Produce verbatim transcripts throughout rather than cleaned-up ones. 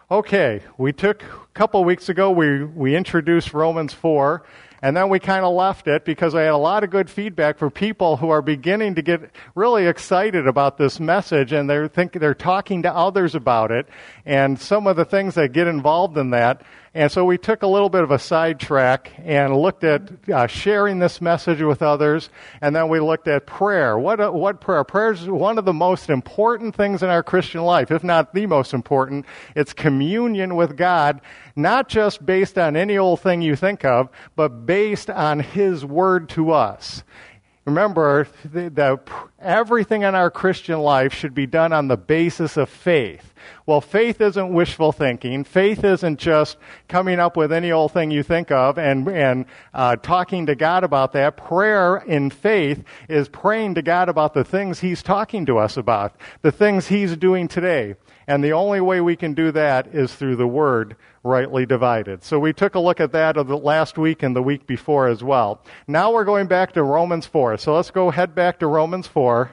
Okay, we took, a couple weeks ago, we, we introduced Romans four, and then we kind of left it because I had a lot of good feedback from people who are beginning to get really excited about this message, and they're think, they're talking to others about it, and some of the things that get involved in that. And so we took a little bit of a sidetrack and looked at uh, sharing this message with others, and then we looked at prayer. What uh, what prayer? Prayer is one of the most important things in our Christian life, if not the most important. It's communion with God, not just based on any old thing you think of, but based on His Word to us. Remember, the, the, everything in our Christian life should be done on the basis of faith. Well, faith isn't wishful thinking. Faith isn't just coming up with any old thing you think of and, and uh, talking to God about that. Prayer in faith is praying to God about the things He's talking to us about, the things He's doing today. And the only way we can do that is through the Word rightly divided. So we took a look at that of the last week and the week before as well. Now we're going back to Romans four. So let's go head back to Romans four.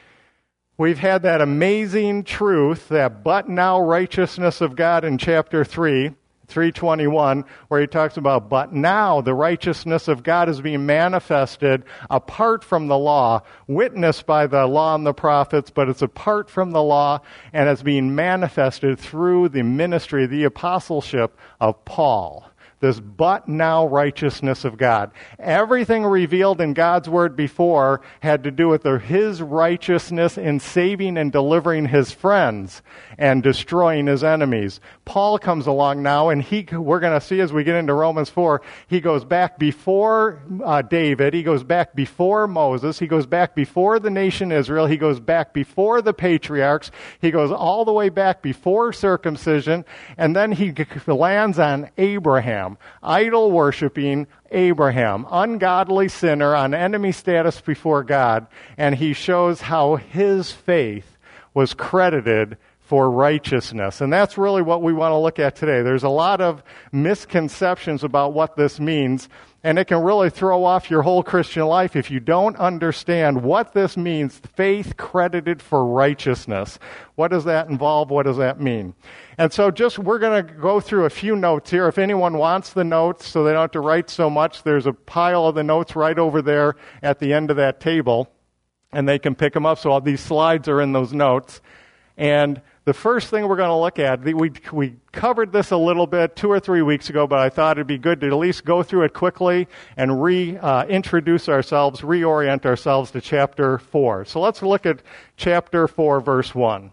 We've had that amazing truth, that but now righteousness of God in chapter three, three twenty-one, where he talks about, but now the righteousness of God is being manifested apart from the law, witnessed by the law and the prophets, but it's apart from the law, and it's being manifested through the ministry, the apostleship of Paul. This but now righteousness of God. Everything revealed in God's Word before had to do with the, His righteousness in saving and delivering His friends and destroying His enemies. Paul comes along now, and he we're going to see as we get into Romans four, he goes back before uh, David, he goes back before Moses, he goes back before the nation Israel, he goes back before the patriarchs, he goes all the way back before circumcision, and then he lands on Abraham. Idol-worshiping Abraham, ungodly sinner on enemy status before God, and he shows how his faith was credited for righteousness. And that's really what we want to look at today. There's a lot of misconceptions about what this means, and it can really throw off your whole Christian life if you don't understand what this means, faith credited for righteousness. What does that involve? What does that mean? And so just, we're going to go through a few notes here. If anyone wants the notes so they don't have to write so much, there's a pile of the notes right over there at the end of that table, and they can pick them up. So all these slides are in those notes. And the first thing we're going to look at, we we covered this a little bit two or three weeks ago, but I thought it'd be good to at least go through it quickly and re-introduce uh, ourselves, reorient ourselves to chapter four. So let's look at chapter four, verse one.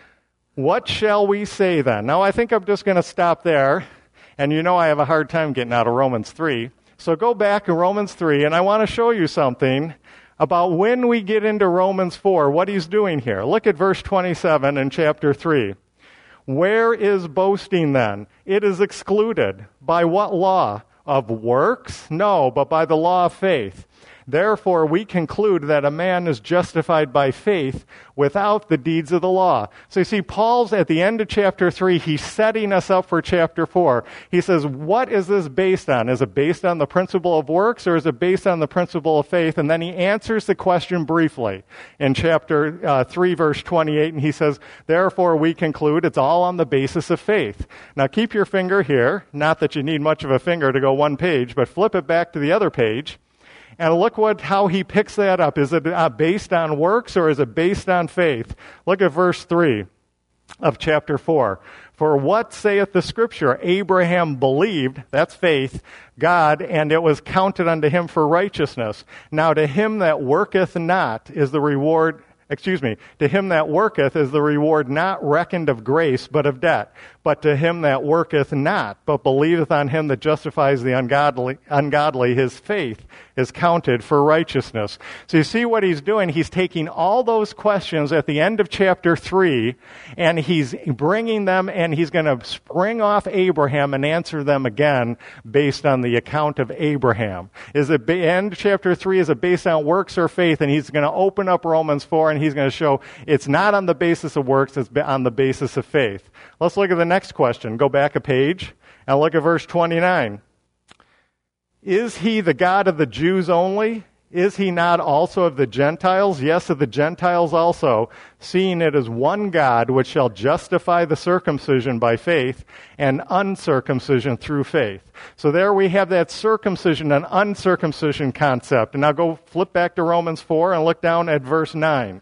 What shall we say then? Now, I think I'm just going to stop there, and you know I have a hard time getting out of Romans three. So go back in Romans three, and I want to show you something about when we get into Romans four, what he's doing here. Look at verse twenty-seven in chapter three. Where is boasting then? It is excluded. By what law? Of works? No, but by the law of faith. Therefore, we conclude that a man is justified by faith without the deeds of the law. So you see, Paul's at the end of chapter three, he's setting us up for chapter four. He says, what is this based on? Is it based on the principle of works, or is it based on the principle of faith? And then he answers the question briefly in chapter uh, three, verse twenty-eight, and he says, therefore, we conclude it's all on the basis of faith. Now, keep your finger here. Not that you need much of a finger to go one page, but flip it back to the other page. And look what how he picks that up. Is it uh, based on works, or is it based on faith? Look at verse three of chapter four. For what saith the Scripture? Abraham believed, that's faith, God, and it was counted unto him for righteousness. Now to him that worketh not is the reward, excuse me, to him that worketh is the reward not reckoned of grace, but of debt. But to him that worketh not, but believeth on him that justifies the ungodly, ungodly, his faith is counted for righteousness. So you see what he's doing? He's taking all those questions at the end of chapter three, and he's bringing them, and he's going to spring off Abraham and answer them again based on the account of Abraham. Is it end of chapter three, is it based on works or faith? And he's going to open up Romans four, and he's going to show it's not on the basis of works, it's on the basis of faith. Let's look at the next question. Go back a page and look at verse twenty-nine. Is he the God of the Jews only? Is he not also of the Gentiles? Yes, of the Gentiles also, seeing it is one God which shall justify the circumcision by faith and uncircumcision through faith. So there we have that circumcision and uncircumcision concept. And now go flip back to Romans four and look down at verse nine.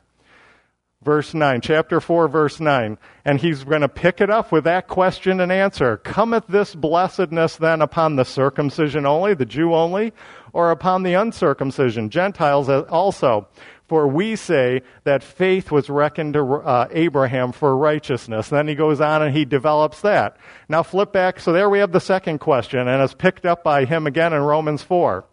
Verse nine, chapter four, verse nine. And he's going to pick it up with that question and answer. Cometh this blessedness then upon the circumcision only, the Jew only, or upon the uncircumcision, Gentiles also? For we say that faith was reckoned to uh, Abraham for righteousness. Then he goes on and he develops that. Now flip back. So there we have the second question, and it's picked up by him again in Romans four.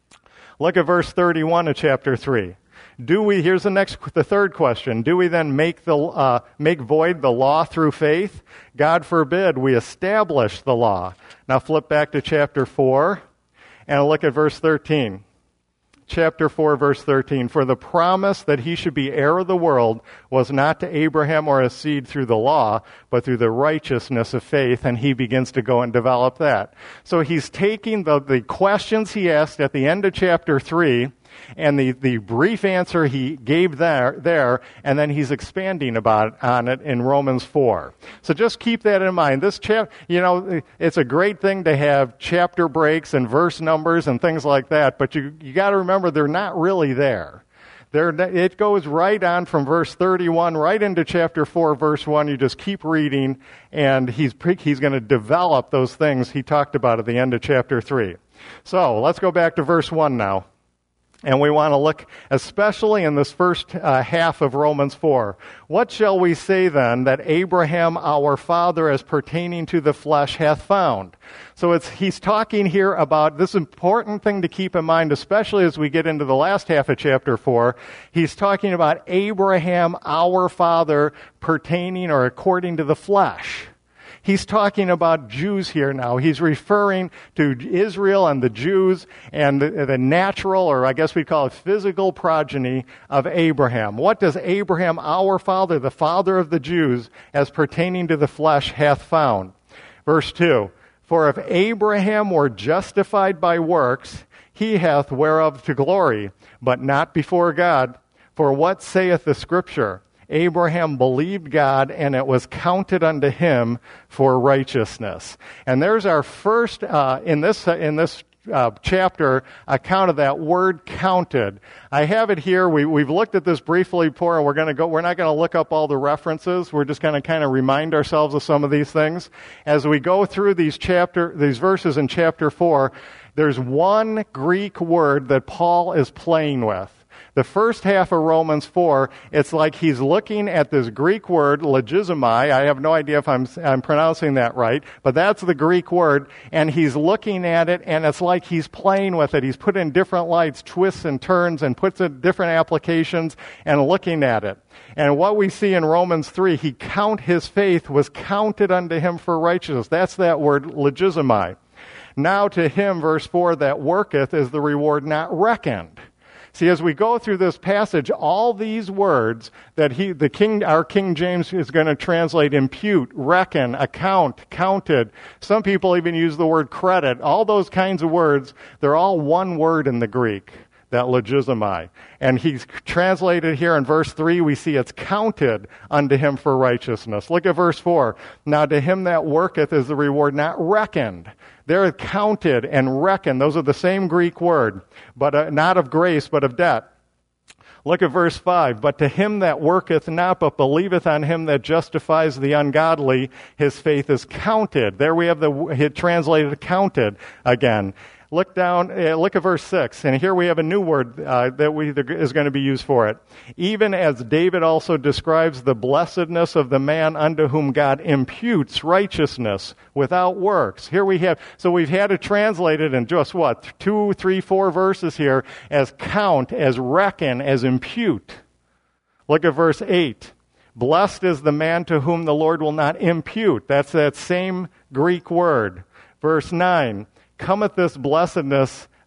Look at verse thirty-one of chapter three. Do we, here's the next, the third question. Do we then make the, uh, make void the law through faith? God forbid, we establish the law. Now flip back to chapter four and look at verse thirteen. Chapter four, verse thirteen. For the promise that he should be heir of the world was not to Abraham or his seed through the law, but through the righteousness of faith. And he begins to go and develop that. So he's taking the, the questions he asked at the end of chapter three, and the, the brief answer he gave there, there, and then he's expanding about on it in Romans four. So just keep that in mind. This chap, you know, it's a great thing to have chapter breaks and verse numbers and things like that, but you you got to remember they're not really there. There, it goes right on from verse thirty-one right into chapter four, verse one. You just keep reading, and he's he's going to develop those things he talked about at the end of chapter three. So let's go back to verse one now. And we want to look especially in this first uh, half of Romans four. What shall we say then that Abraham our father as pertaining to the flesh hath found? So it's he's talking here about this important thing to keep in mind, especially as we get into the last half of chapter four. He's talking about Abraham our father pertaining or according to the flesh. He's talking about Jews here now. He's referring to Israel and the Jews and the, the natural, or I guess we'd call it physical progeny of Abraham. What does Abraham, our father, the father of the Jews, as pertaining to the flesh, hath found? Verse two, for if Abraham were justified by works, he hath whereof to glory, but not before God. For what saith the Scripture? Abraham believed God, and it was counted unto him for righteousness. And there's our first, uh, in this uh, in this uh, chapter, account of that word counted. I have it here. We, we've looked at this briefly before, and we're going to go. We're not going to look up all the references. We're just going to kind of remind ourselves of some of these things as we go through these chapter, these verses in chapter four. There's one Greek word that Paul is playing with. The first half of Romans four, it's like he's looking at this Greek word, logizomai. I have no idea if I'm, I'm pronouncing that right, but that's the Greek word, and he's looking at it, and it's like he's playing with it. He's put in different lights, twists and turns, and puts in different applications, and looking at it. And what we see in Romans three, he count his faith was counted unto him for righteousness. That's that word, logizomai. Now to him, verse four, that worketh is the reward not reckoned. See, as we go through this passage, all these words that he, the King, our King James is going to translate impute, reckon, account, counted. Some people even use the word credit. All those kinds of words, they're all one word in the Greek, that logizomai. And he's translated here in verse three, we see it's counted unto him for righteousness. Look at verse four. Now to him that worketh is the reward not reckoned. They're counted and reckoned. Those are the same Greek word, but uh, not of grace, but of debt. Look at verse five. But to him that worketh not, but believeth on him that justifies the ungodly, his faith is counted. There we have the it translated counted again. Look down, uh, look at verse six, and here we have a new word uh, that we, that is going to be used for it. Even as David also describes the blessedness of the man unto whom God imputes righteousness without works. Here we have, so we've had it translated in just what, two, three, four verses here as count, as reckon, as impute. Look at verse eight. Blessed is the man to whom the Lord will not impute. That's that same Greek word. Verse nine. Cometh this blessedness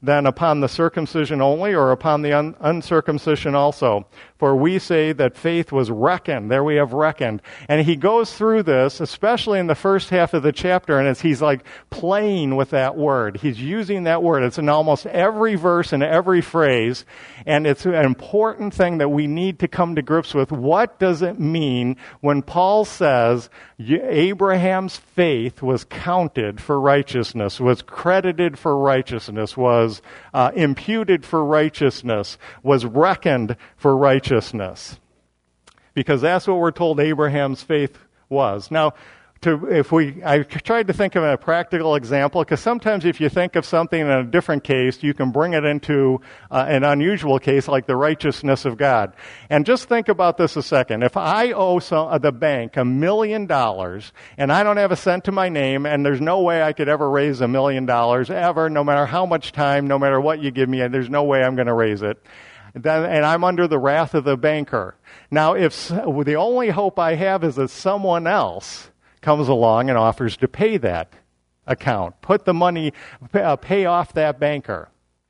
than upon the circumcision only, or upon the un- uncircumcision also? For we say that faith was reckoned. There we have reckoned. And he goes through this, especially in the first half of the chapter, and it's, he's like playing with that word. He's using that word. It's in almost every verse and every phrase, and it's an important thing that we need to come to grips with. What does it mean when Paul says Abraham's faith was counted for righteousness, was credited for righteousness, was uh, imputed for righteousness, was reckoned for righteousness? Because that's what we're told Abraham's faith was. Now, to, if we, I tried to think of a practical example, because sometimes if you think of something in a different case, you can bring it into uh, an unusual case like the righteousness of God. And just think about this a second. If I owe some, uh, the bank a million dollars, and I don't have a cent to my name, and there's no way I could ever raise a million dollars, ever, no matter how much time, no matter what you give me, and there's no way I'm going to raise it, then, and I'm under the wrath of the banker. Now, if the only hope I have is that someone else comes along and offers to pay that account, put the money, uh, pay off that banker.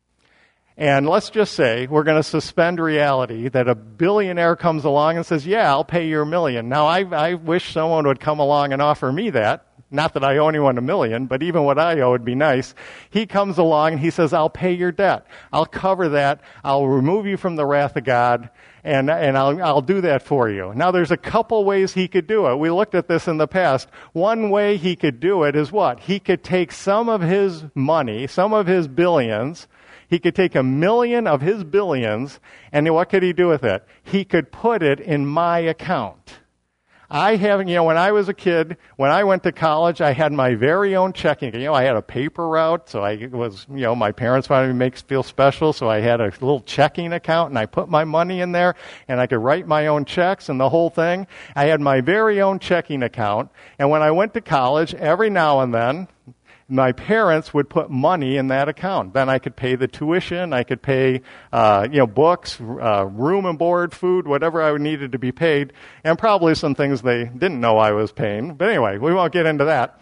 And let's just say we're going to suspend reality, that a billionaire comes along and says, yeah, I'll pay your million. Now, I, I wish someone would come along and offer me that. Not that I owe anyone a million, but even what I owe would be nice. He comes along and he says, I'll pay your debt. I'll cover that. I'll remove you from the wrath of God, and, and I'll, I'll do that for you. Now, there's a couple ways he could do it. We looked at this in the past. One way he could do it is what? He could take some of his money, some of his billions. He could take a million of his billions, and what could he do with it? He could put it in my account. I have, you know, when I was a kid, when I went to college, I had my very own checking. You know, I had a paper route, so I was, you know, my parents wanted me to make me feel special, so I had a little checking account, and I put my money in there, and I could write my own checks and the whole thing. I had my very own checking account, and when I went to college, every now and then, my parents would put money in that account. Then I could pay the tuition, I could pay, uh, you know, books, uh, room and board, food, whatever I needed to be paid, and probably some things they didn't know I was paying. But anyway, we won't get into that.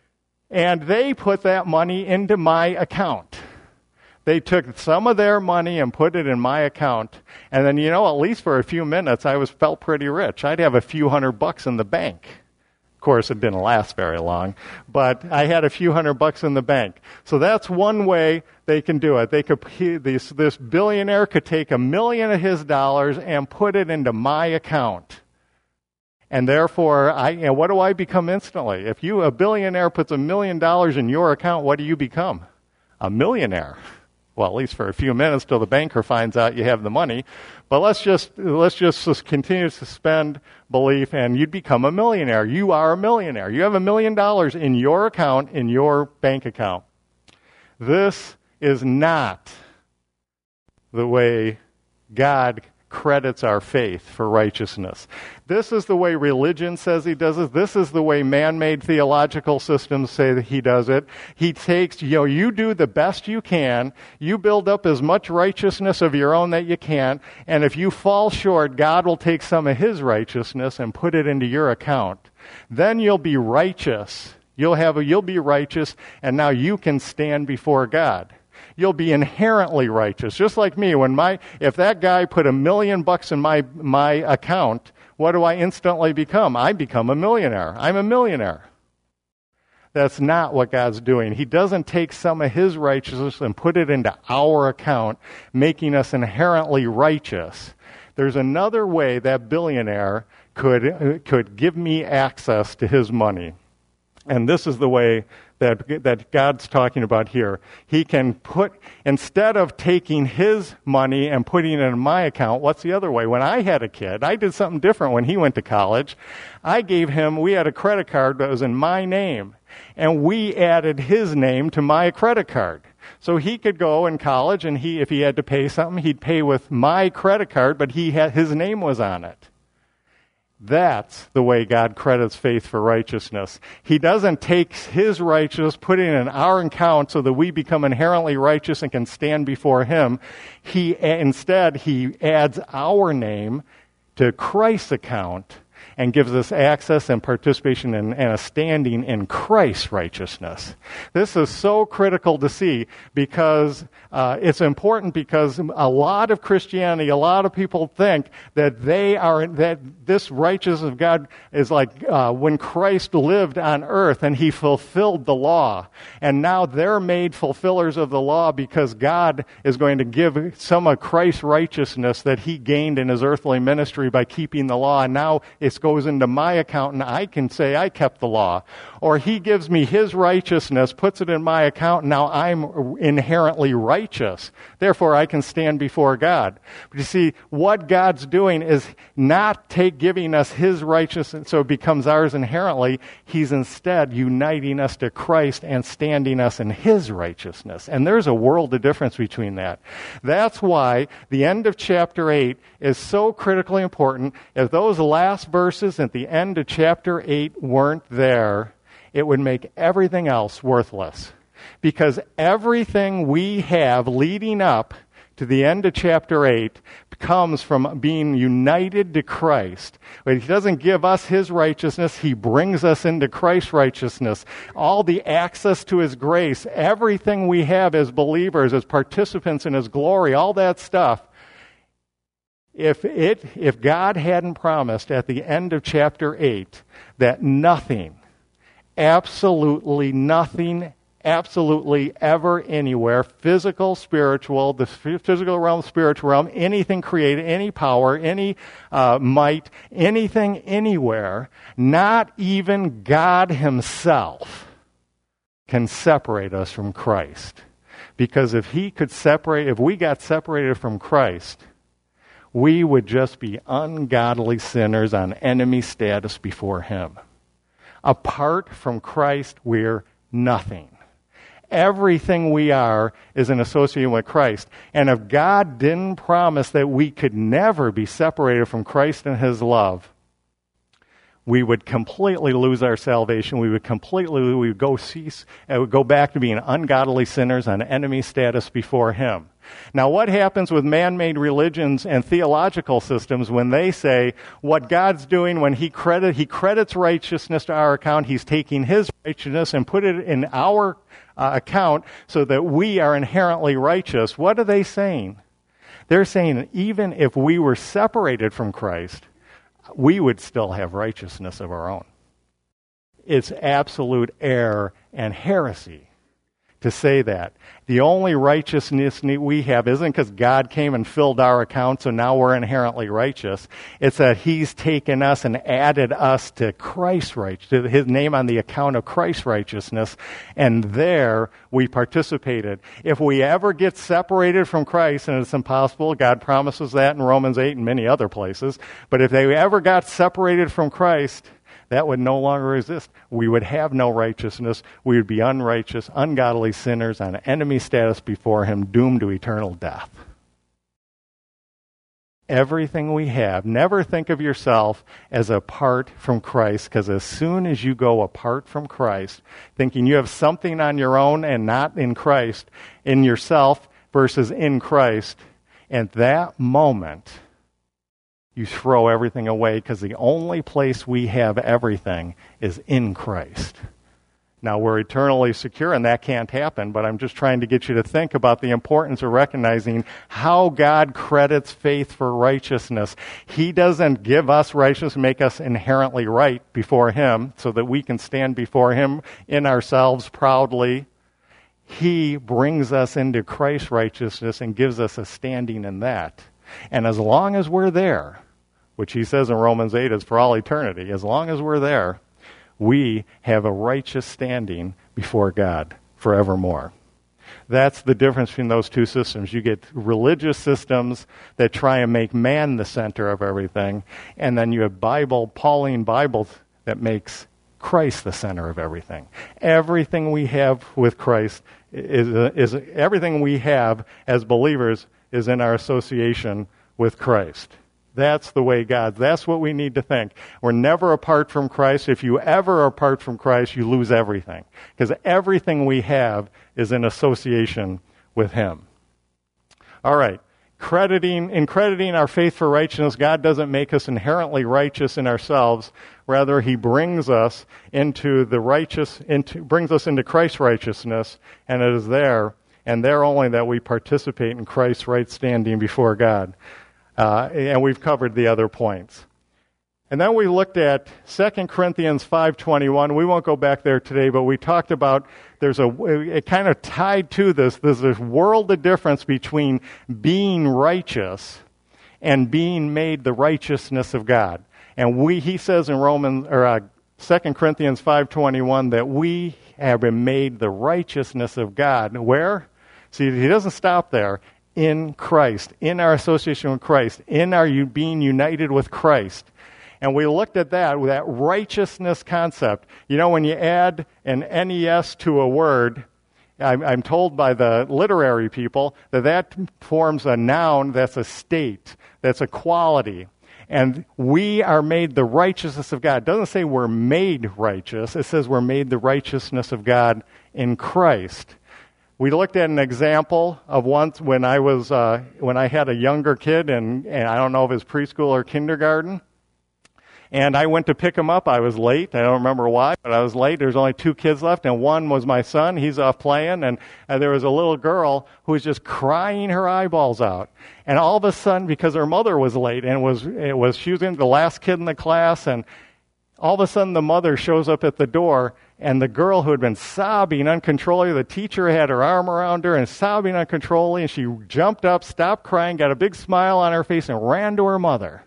And they put that money into my account. They took some of their money and put it in my account. And then, you know, at least for a few minutes, I was felt pretty rich. I'd have a few hundred bucks in the bank. Of course, it didn't last very long, but I had a few hundred bucks in the bank. So that's one way they can do it. They could, he, this, this billionaire could take a million of his dollars and put it into my account. And therefore, I, you know, what do I become instantly? If you, a billionaire puts a million dollars in your account, what do you become? A millionaire. Well, at least for a few minutes till the banker finds out you have the money. But let's just let's just continue to suspend belief, and you'd become a millionaire. You are a millionaire. You have a million dollars in your account, in your bank account. This is not the way God credits our faith for righteousness. This is the way religion says he does it. This is the way man-made theological systems say that he does it. He takes, you know, you do the best you can. You build up as much righteousness of your own that you can. And if you fall short, God will take some of his righteousness and put it into your account. Then you'll be righteous. You'll have a, you'll be righteous, and now you can stand before God. You'll be inherently righteous. Just like me, when my if that guy put a million bucks in my my account, what do I instantly become? I become a millionaire. I'm a millionaire. That's not what God's doing. He doesn't take some of his righteousness and put it into our account, making us inherently righteous. There's another way that billionaire could could give me access to his money. And this is the way that that God's talking about here. He can put, instead of taking his money and putting it in my account, what's the other way? When I had a kid, I did something different when he went to college. I gave him, we had a credit card that was in my name, and we added his name to my credit card. So he could go in college, and he, if he had to pay something, he'd pay with my credit card, but he had, his name was on it. That's the way God credits faith for righteousness. He doesn't take his righteousness, put it in our account so that we become inherently righteous and can stand before him. He instead, he adds our name to Christ's account, and gives us access and participation in, and a standing in Christ's righteousness. This is so critical to see because uh, it's important because a lot of Christianity, a lot of people think that they are, that this righteousness of God is like uh, when Christ lived on earth and he fulfilled the law. And now they're made fulfillers of the law because God is going to give some of Christ's righteousness that he gained in his earthly ministry by keeping the law. And now it goes into my account and I can say I kept the law. Or he gives me his righteousness, puts it in my account, and now I'm inherently righteous. Therefore, I can stand before God. But you see, what God's doing is not take giving us his righteousness so it becomes ours inherently. He's instead uniting us to Christ and standing us in his righteousness. And there's a world of difference between that. That's why the end of chapter eight is so critically important. If those last verses at the end of chapter eight weren't there, it would make everything else worthless. Because everything we have leading up to the end of chapter eight comes from being united to Christ. But he doesn't give us his righteousness, he brings us into Christ's righteousness. All the access to his grace, everything we have as believers, as participants in his glory, all that stuff. If it, if God hadn't promised at the end of chapter eight that nothing, absolutely nothing, absolutely ever anywhere, physical, spiritual, the physical realm, spiritual realm, anything created, any power, any uh, might, anything anywhere, not even God himself can separate us from Christ. Because if he could separate, if we got separated from Christ, we would just be ungodly sinners on enemy status before him. Apart from Christ, we're nothing. Everything we are is in association with Christ. And if God didn't promise that we could never be separated from Christ and his love, we would completely lose our salvation. We would completely, we would go cease, and would go back to being ungodly sinners on enemy status before him. Now, what happens with man-made religions and theological systems when they say what God's doing when he credit he credits righteousness to our account, he's taking his righteousness and put it in our uh, account so that we are inherently righteous? What are they saying? They're saying even if we were separated from Christ, we would still have righteousness of our own. It's absolute error and heresy to say that. The only righteousness we have isn't because God came and filled our account, so now we're inherently righteous. It's that he's taken us and added us to Christ's righteousness, to his name on the account of Christ's righteousness, and there we participated. If we ever get separated from Christ, and it's impossible, God promises that in Romans eight and many other places, but if they ever got separated from Christ, that would no longer exist. We would have no righteousness. We would be unrighteous, ungodly sinners on enemy status before him, doomed to eternal death. Everything we have, never think of yourself as apart from Christ, because as soon as you go apart from Christ, thinking you have something on your own and not in Christ, in yourself versus in Christ, at that moment, you throw everything away because the only place we have everything is in Christ. Now, we're eternally secure, and that can't happen, but I'm just trying to get you to think about the importance of recognizing how God credits faith for righteousness. He doesn't give us righteousness, make us inherently right before him so that we can stand before him in ourselves proudly. He brings us into Christ's righteousness and gives us a standing in that. And as long as we're there, which he says in Romans eight is for all eternity, as long as we're there, we have a righteous standing before God forevermore. That's the difference between those two systems. You get religious systems that try and make man the center of everything, and then you have Bible, Pauline Bible that makes Christ the center of everything. Everything we have with Christ is, is everything we have as believers is in our association with Christ. That's the way God, that's what we need to think. We're never apart from Christ. If you ever are apart from Christ, you lose everything. Because everything we have is in association with him. All right. crediting, in crediting our faith for righteousness, God doesn't make us inherently righteous in ourselves. Rather, he brings us into the righteous, into, brings us into Christ's righteousness, and it is there, and there only, that we participate in Christ's right standing before God. Uh, and we've covered the other points. And then we looked at Second Corinthians five twenty-one. We won't go back there today, but we talked about there's a, it kind of tied to this, there's this world of difference between being righteous and being made the righteousness of God. And we, he says in Romans, or uh, Second Corinthians five twenty-one, that we have been made the righteousness of God. Where? See, he doesn't stop there. In Christ, in our association with Christ, in our being united with Christ. And we looked at that, with that righteousness concept. You know, when you add an N E S to a word, I'm, I'm told by the literary people that that forms a noun that's a state, that's a quality. And we are made the righteousness of God. It doesn't say we're made righteous. It says we're made the righteousness of God in Christ. We looked at an example of once when I was uh, when I had a younger kid, and, and I don't know if it was preschool or kindergarten. And I went to pick him up. I was late. I don't remember why, but I was late. There's only two kids left, and one was my son. He's off playing, and, and there was a little girl who was just crying her eyeballs out. And all of a sudden, because her mother was late, and it was it was she was the last kid in the class, and all of a sudden the mother shows up at the door, and the girl who had been sobbing uncontrollably, the teacher had her arm around her and sobbing uncontrollably, and she jumped up, stopped crying, got a big smile on her face, and ran to her mother.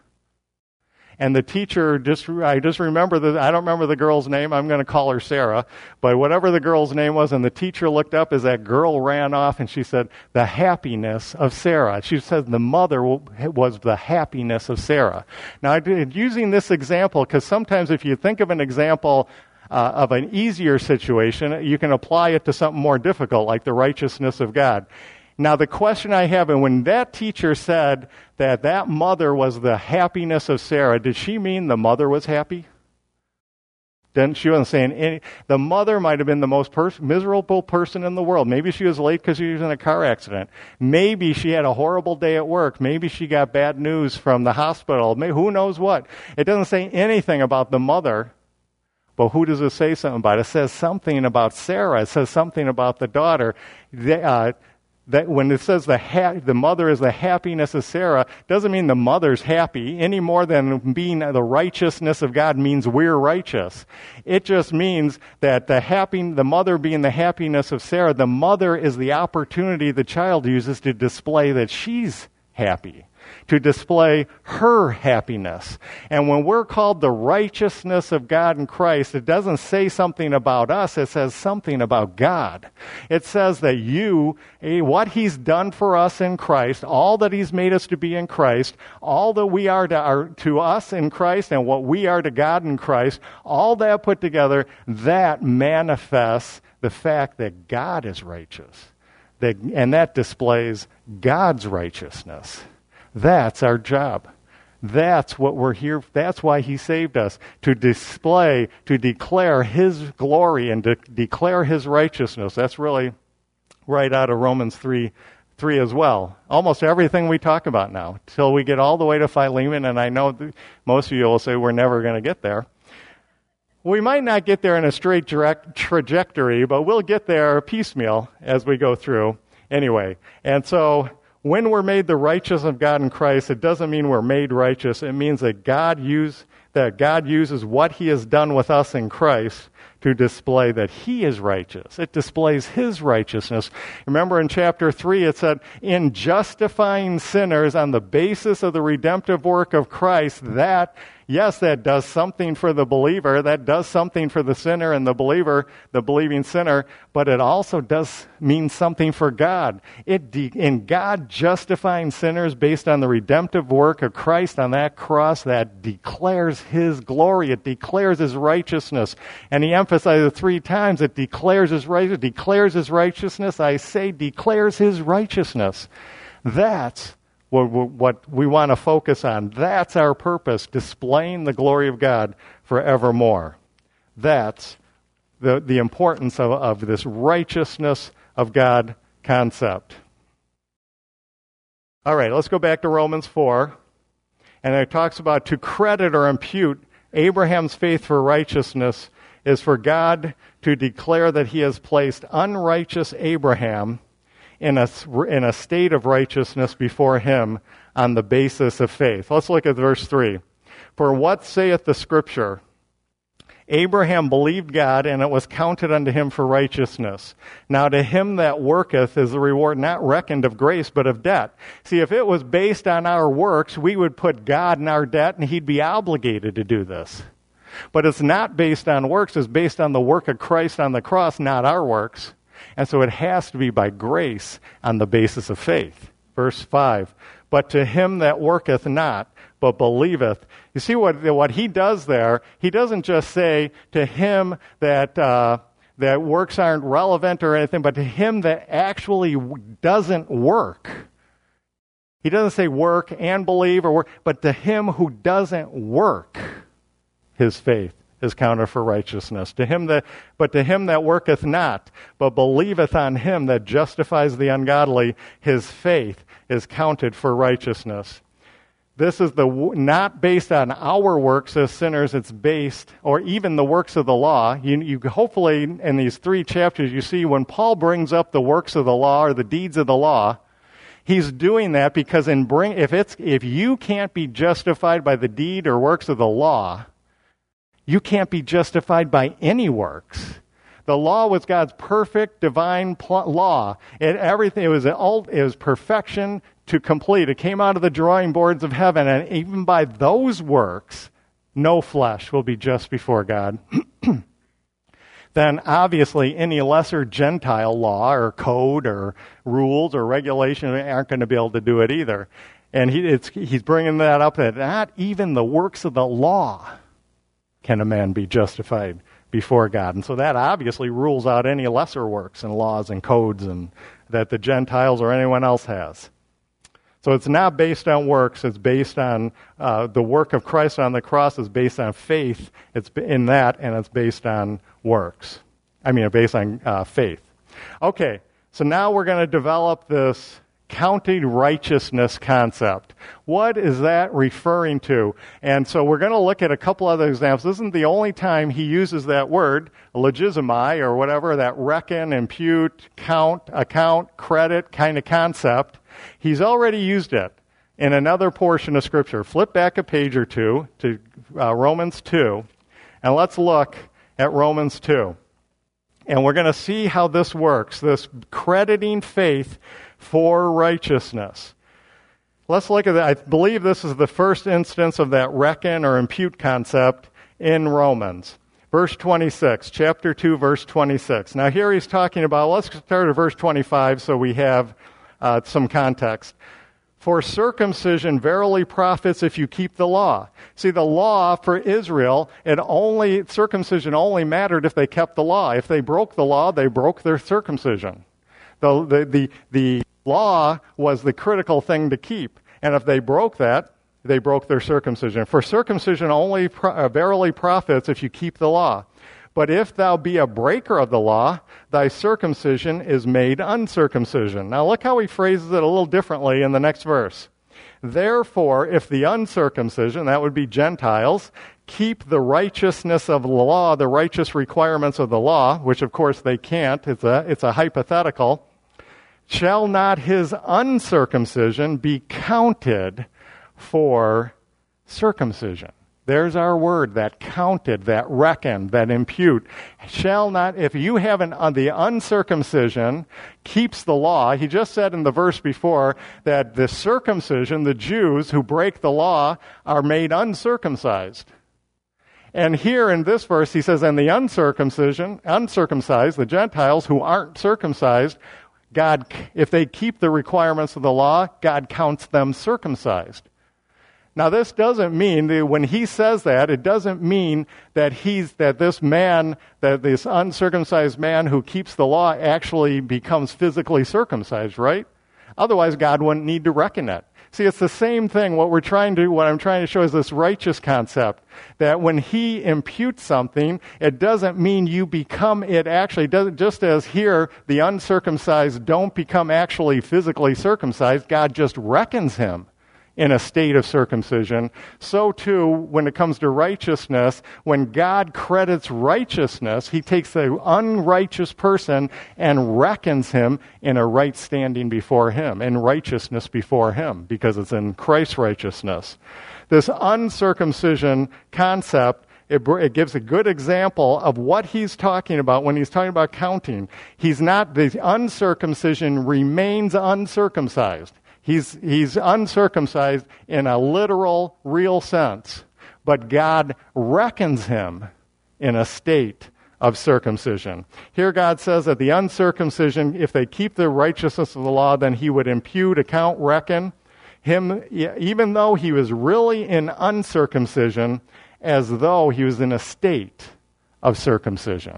And the teacher, just I just remember, the, I don't remember the girl's name, I'm going to call her Sarah, but whatever the girl's name was, and the teacher looked up as that girl ran off, and she said, the happiness of Sarah. She said the mother was the happiness of Sarah. Now, I'm using this example because sometimes if you think of an example uh, of an easier situation, you can apply it to something more difficult, like the righteousness of God. Now, the question I have, and when that teacher said that that mother was the happiness of Sarah, did she mean the mother was happy? Then she wasn't saying any. The mother might have been the most pers- miserable person in the world. Maybe she was late because she was in a car accident. Maybe she had a horrible day at work. Maybe she got bad news from the hospital. Maybe, who knows what? It doesn't say anything about the mother. But who does it say something about? It says something about Sarah. It says something about the daughter. They, uh, That when it says the ha- the mother is the happiness of Sarah, doesn't mean the mother's happy any more than being the righteousness of God means we're righteous. It just means that the happy, the mother being the happiness of Sarah, the mother is the opportunity the child uses to display that she's happy, to display her happiness. And when we're called the righteousness of God in Christ, it doesn't say something about us, it says something about God. It says that you, what he's done for us in Christ, all that he's made us to be in Christ, all that we are to, our, to us in Christ and what we are to God in Christ, all that put together, that manifests the fact that God is righteous. That, and that displays God's righteousness. That's our job. That's what we're here. That's why he saved us, to display, to declare his glory and to declare his righteousness. That's really right out of Romans three, three as well. Almost everything we talk about now, till we get all the way to Philemon, and I know most of you will say we're never going to get there. We might not get there in a straight direct trajectory, but we'll get there piecemeal as we go through anyway. And so when we're made the righteous of God in Christ, it doesn't mean we're made righteous. It means that God use, that God uses what he has done with us in Christ to display that he is righteous. It displays his righteousness. Remember in chapter three, it said, in justifying sinners on the basis of the redemptive work of Christ, that yes, that does something for the believer. That does something for the sinner and the believer, the believing sinner. But it also does mean something for God. It de- in God justifying sinners based on the redemptive work of Christ on that cross, that declares his glory. It declares his righteousness. And he emphasizes it three times. It declares his righteousness. Declares his righteousness. I say declares his righteousness. That's what we want to focus on. That's our purpose, displaying the glory of God forevermore. That's the, the importance of, of this righteousness of God concept. All right, let's go back to Romans four. And it talks about to credit or impute Abraham's faith for righteousness is for God to declare that he has placed unrighteous Abraham in a, in a state of righteousness before him on the basis of faith. Let's look at verse three. For what saith the Scripture? Abraham believed God, and it was counted unto him for righteousness. Now to him that worketh is the reward not reckoned of grace, but of debt. See, if it was based on our works, we would put God in our debt, and he'd be obligated to do this. But it's not based on works. It's based on the work of Christ on the cross, not our works. And so it has to be by grace on the basis of faith. Verse five, but to him that worketh not, but believeth. You see what what he does there? He doesn't just say to him that uh, that works aren't relevant or anything, but to him that actually doesn't work. He doesn't say work and believe or work, but to him who doesn't work, his faith is counted for righteousness. To him that, but to him that worketh not, but believeth on him that justifies the ungodly, his faith is counted for righteousness. This is the not based on our works as sinners. It's based, or even the works of the law. You, you hopefully in these three chapters you see when Paul brings up the works of the law or the deeds of the law, he's doing that because in bring if it's if you can't be justified by the deed or works of the law, you can't be justified by any works. The law was God's perfect divine pl- law. It everything it was an, it was perfection to complete. It came out of the drawing boards of heaven, and even by those works, no flesh will be just before God. Then obviously any lesser Gentile law or code or rules or regulation aren't going to be able to do it either. And he, it's, he's bringing that up that not even the works of the law can a man be justified before God. And so that obviously rules out any lesser works and laws and codes and that the Gentiles or anyone else has. So it's not based on works. It's based on uh, the work of Christ on the cross is based on faith. It's in that, and it's based on works. I mean, based on uh, faith. Okay, so now we're going to develop this counted righteousness concept. What is that referring to? And so we're going to look at a couple other examples. This isn't the only time he uses that word, logizomai, or whatever, that reckon, impute, count, account, credit kind of concept. He's already used it in another portion of Scripture. Flip back a page or two to uh, Romans two, and let's look at Romans two. And we're going to see how this works, this crediting faith for righteousness. Let's look at that. I believe this is the first instance of that reckon or impute concept in Romans. Verse twenty-six, chapter two, verse twenty-six. Now here he's talking about, let's start at verse twenty-five so we have uh, some context. For circumcision verily profits if you keep the law. See, the law for Israel, it only circumcision only mattered if they kept the law. If they broke the law, they broke their circumcision. The, the, the, the law was the critical thing to keep. And if they broke that, they broke their circumcision. For circumcision only pro- uh, verily profits if you keep the law. But if thou be a breaker of the law, thy circumcision is made uncircumcision. Now look how he phrases it a little differently in the next verse. Therefore, if the uncircumcision, that would be Gentiles, keep the righteousness of the law, the righteous requirements of the law, which of course they can't, it's a, it's a hypothetical, shall not his uncircumcision be counted for circumcision? There's our word, that counted, that reckoned, that impute. Shall not, if you haven't, uh, the uncircumcision keeps the law. He just said in the verse before that the circumcision, the Jews who break the law, are made uncircumcised. And here in this verse, he says, and the uncircumcision, uncircumcised, the Gentiles who aren't circumcised, God, if they keep the requirements of the law, God counts them circumcised. Now, this doesn't mean that when he says that, it doesn't mean that he's that this man, that this uncircumcised man who keeps the law actually becomes physically circumcised, right? Otherwise, God wouldn't need to reckon it. See, it's the same thing. What we're trying to, what I'm trying to show is this righteous concept, that when he imputes something, it doesn't mean you become it actually. Doesn't, just as here, the uncircumcised don't become actually physically circumcised, God just reckons him in a state of circumcision. So too, when it comes to righteousness, when God credits righteousness, he takes the unrighteous person and reckons him in a right standing before him, in righteousness before him, because it's in Christ's righteousness. This uncircumcision concept, it, it gives a good example of what he's talking about when he's talking about counting. He's not, the uncircumcision remains uncircumcised. He's, he's uncircumcised in a literal, real sense, but God reckons him in a state of circumcision. Here God says that the uncircumcision, if they keep the righteousness of the law, then he would impute, account, reckon him, even though he was really in uncircumcision, as though he was in a state of circumcision.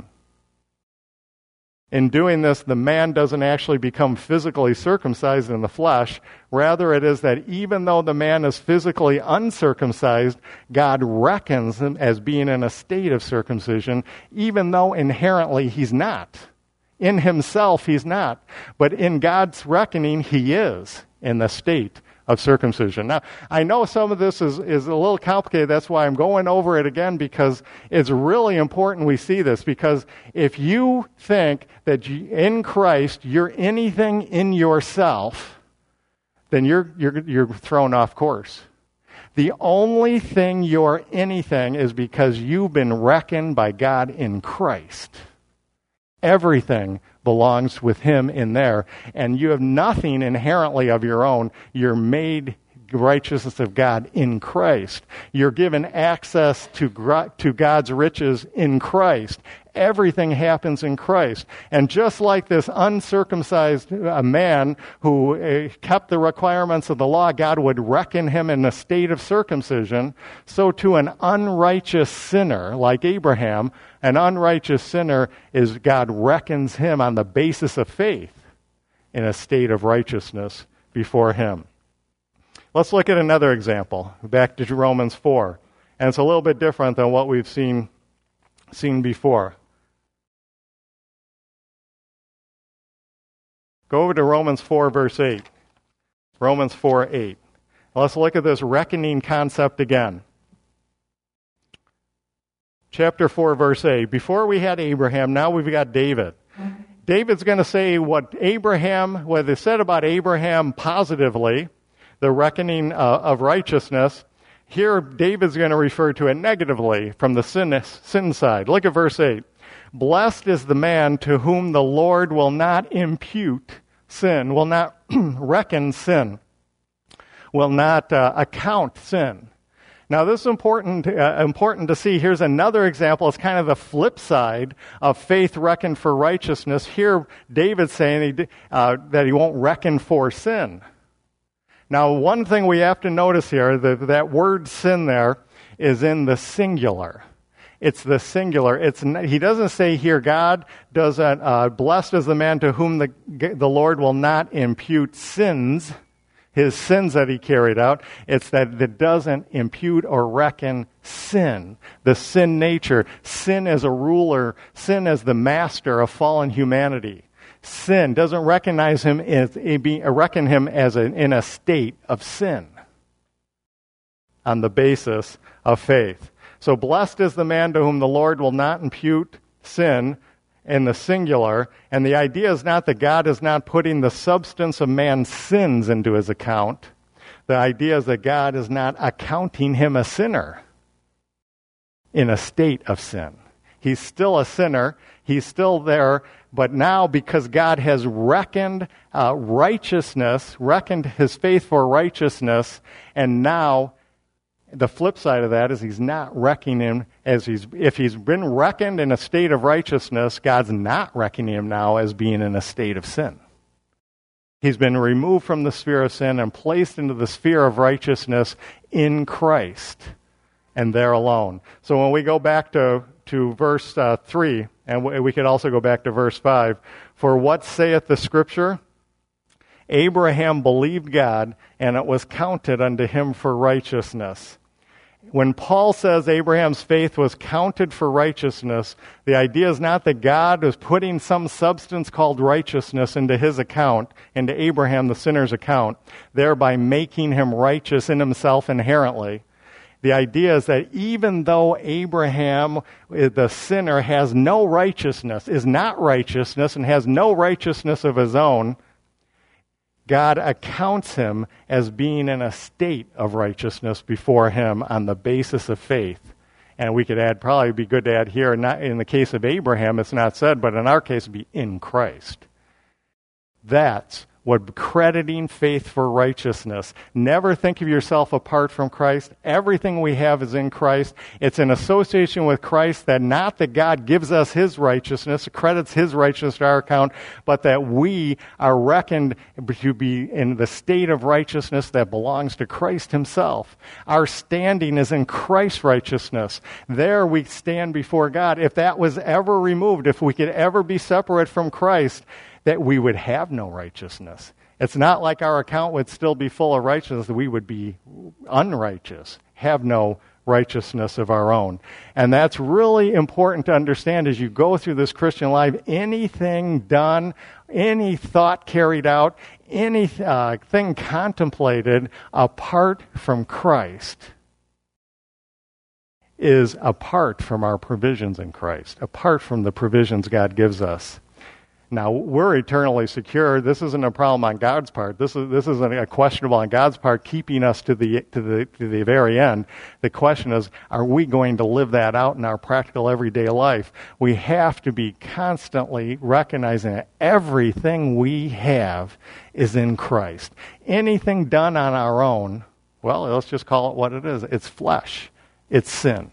In doing this, the man doesn't actually become physically circumcised in the flesh. Rather, it is that even though the man is physically uncircumcised, God reckons him as being in a state of circumcision, even though inherently he's not. In himself, he's not. But in God's reckoning, he is in the state of circumcision. Now, I know some of this is, is a little complicated. That's why I'm going over it again, because it's really important we see this. Because if you think that you, in Christ you're anything in yourself, then you're, you're, you're thrown off course. The only thing you're anything is because you've been reckoned by God in Christ. Everything belongs with him in there, and you have nothing inherently of your own. You're made righteousness of God in Christ. You're given access to to God's riches in Christ. Everything happens in Christ. And just like this uncircumcised uh, man who uh, kept the requirements of the law, God would reckon him in a state of circumcision, so to an unrighteous sinner like Abraham, an unrighteous sinner is God reckons him on the basis of faith in a state of righteousness before him. Let's look at another example, back to Romans four. And it's a little bit different than what we've seen, seen before. Go over to Romans four, verse eight. Romans four, eight. Let's look at this reckoning concept again. Chapter four, verse eight. Before we had Abraham, now we've got David. David's going to say what Abraham, what they said about Abraham positively, the reckoning uh, of righteousness. Here, David's going to refer to it negatively from the sin, sin side. Look at verse eight. Blessed is the man to whom the Lord will not impute sin, will not reckon sin, will not uh, account sin. Now, this is important, uh, important to see. Here's another example. It's kind of the flip side of faith reckoned for righteousness. Here, David's saying he, uh, that he won't reckon for sin. Now, one thing we have to notice here, that that word sin there is in the singular. It's the singular. It's he doesn't say here, God doesn't, uh, blessed is the man to whom the, the Lord will not impute sins, his sins that he carried out. It's that it doesn't impute or reckon sin, the sin nature. Sin as a ruler, sin as the master of fallen humanity. Sin doesn't recognize him as reckon him as a, in a state of sin on the basis of faith. So blessed is the man to whom the Lord will not impute sin in the singular. And the idea is not that God is not putting the substance of man's sins into his account. The idea is that God is not accounting him a sinner in a state of sin. He's still a sinner. He's still there. But now, because God has reckoned uh, righteousness, reckoned his faith for righteousness, and now the flip side of that is he's not reckoning him as he's, if he's been reckoned in a state of righteousness, God's not reckoning him now as being in a state of sin. He's been removed from the sphere of sin and placed into the sphere of righteousness in Christ, and there alone. So when we go back to, to verse uh, three, and we could also go back to verse five, for what saith the Scripture? Abraham believed God, and it was counted unto him for righteousness. When Paul says Abraham's faith was counted for righteousness, the idea is not that God was putting some substance called righteousness into his account, into Abraham the sinner's account, thereby making him righteous in himself inherently. The idea is that even though Abraham, the sinner, has no righteousness, is not righteousness, and has no righteousness of his own, God accounts him as being in a state of righteousness before him on the basis of faith. And we could add, probably be good to add here, not in the case of Abraham, it's not said, but in our case, it'd be in Christ. That's what crediting faith for righteousness. Never think of yourself apart from Christ. Everything we have is in Christ. It's in association with Christ, that not that God gives us his righteousness, credits his righteousness to our account, but that we are reckoned to be in the state of righteousness that belongs to Christ himself. Our standing is in Christ's righteousness. There we stand before God. If that was ever removed, if we could ever be separate from Christ, that we would have no righteousness. It's not like our account would still be full of righteousness, that we would be unrighteous, have no righteousness of our own. And that's really important to understand as you go through this Christian life. Anything done, any thought carried out, anything uh, contemplated apart from Christ is apart from our provisions in Christ, apart from the provisions God gives us. Now, we're eternally secure. This isn't a problem on God's part. This is this isn't a questionable on God's part, keeping us to the to the to the very end. The question is, are we going to live that out in our practical everyday life? We have to be constantly recognizing that everything we have is in Christ. Anything done on our own, well, let's just call it what it is. It's flesh. It's sin.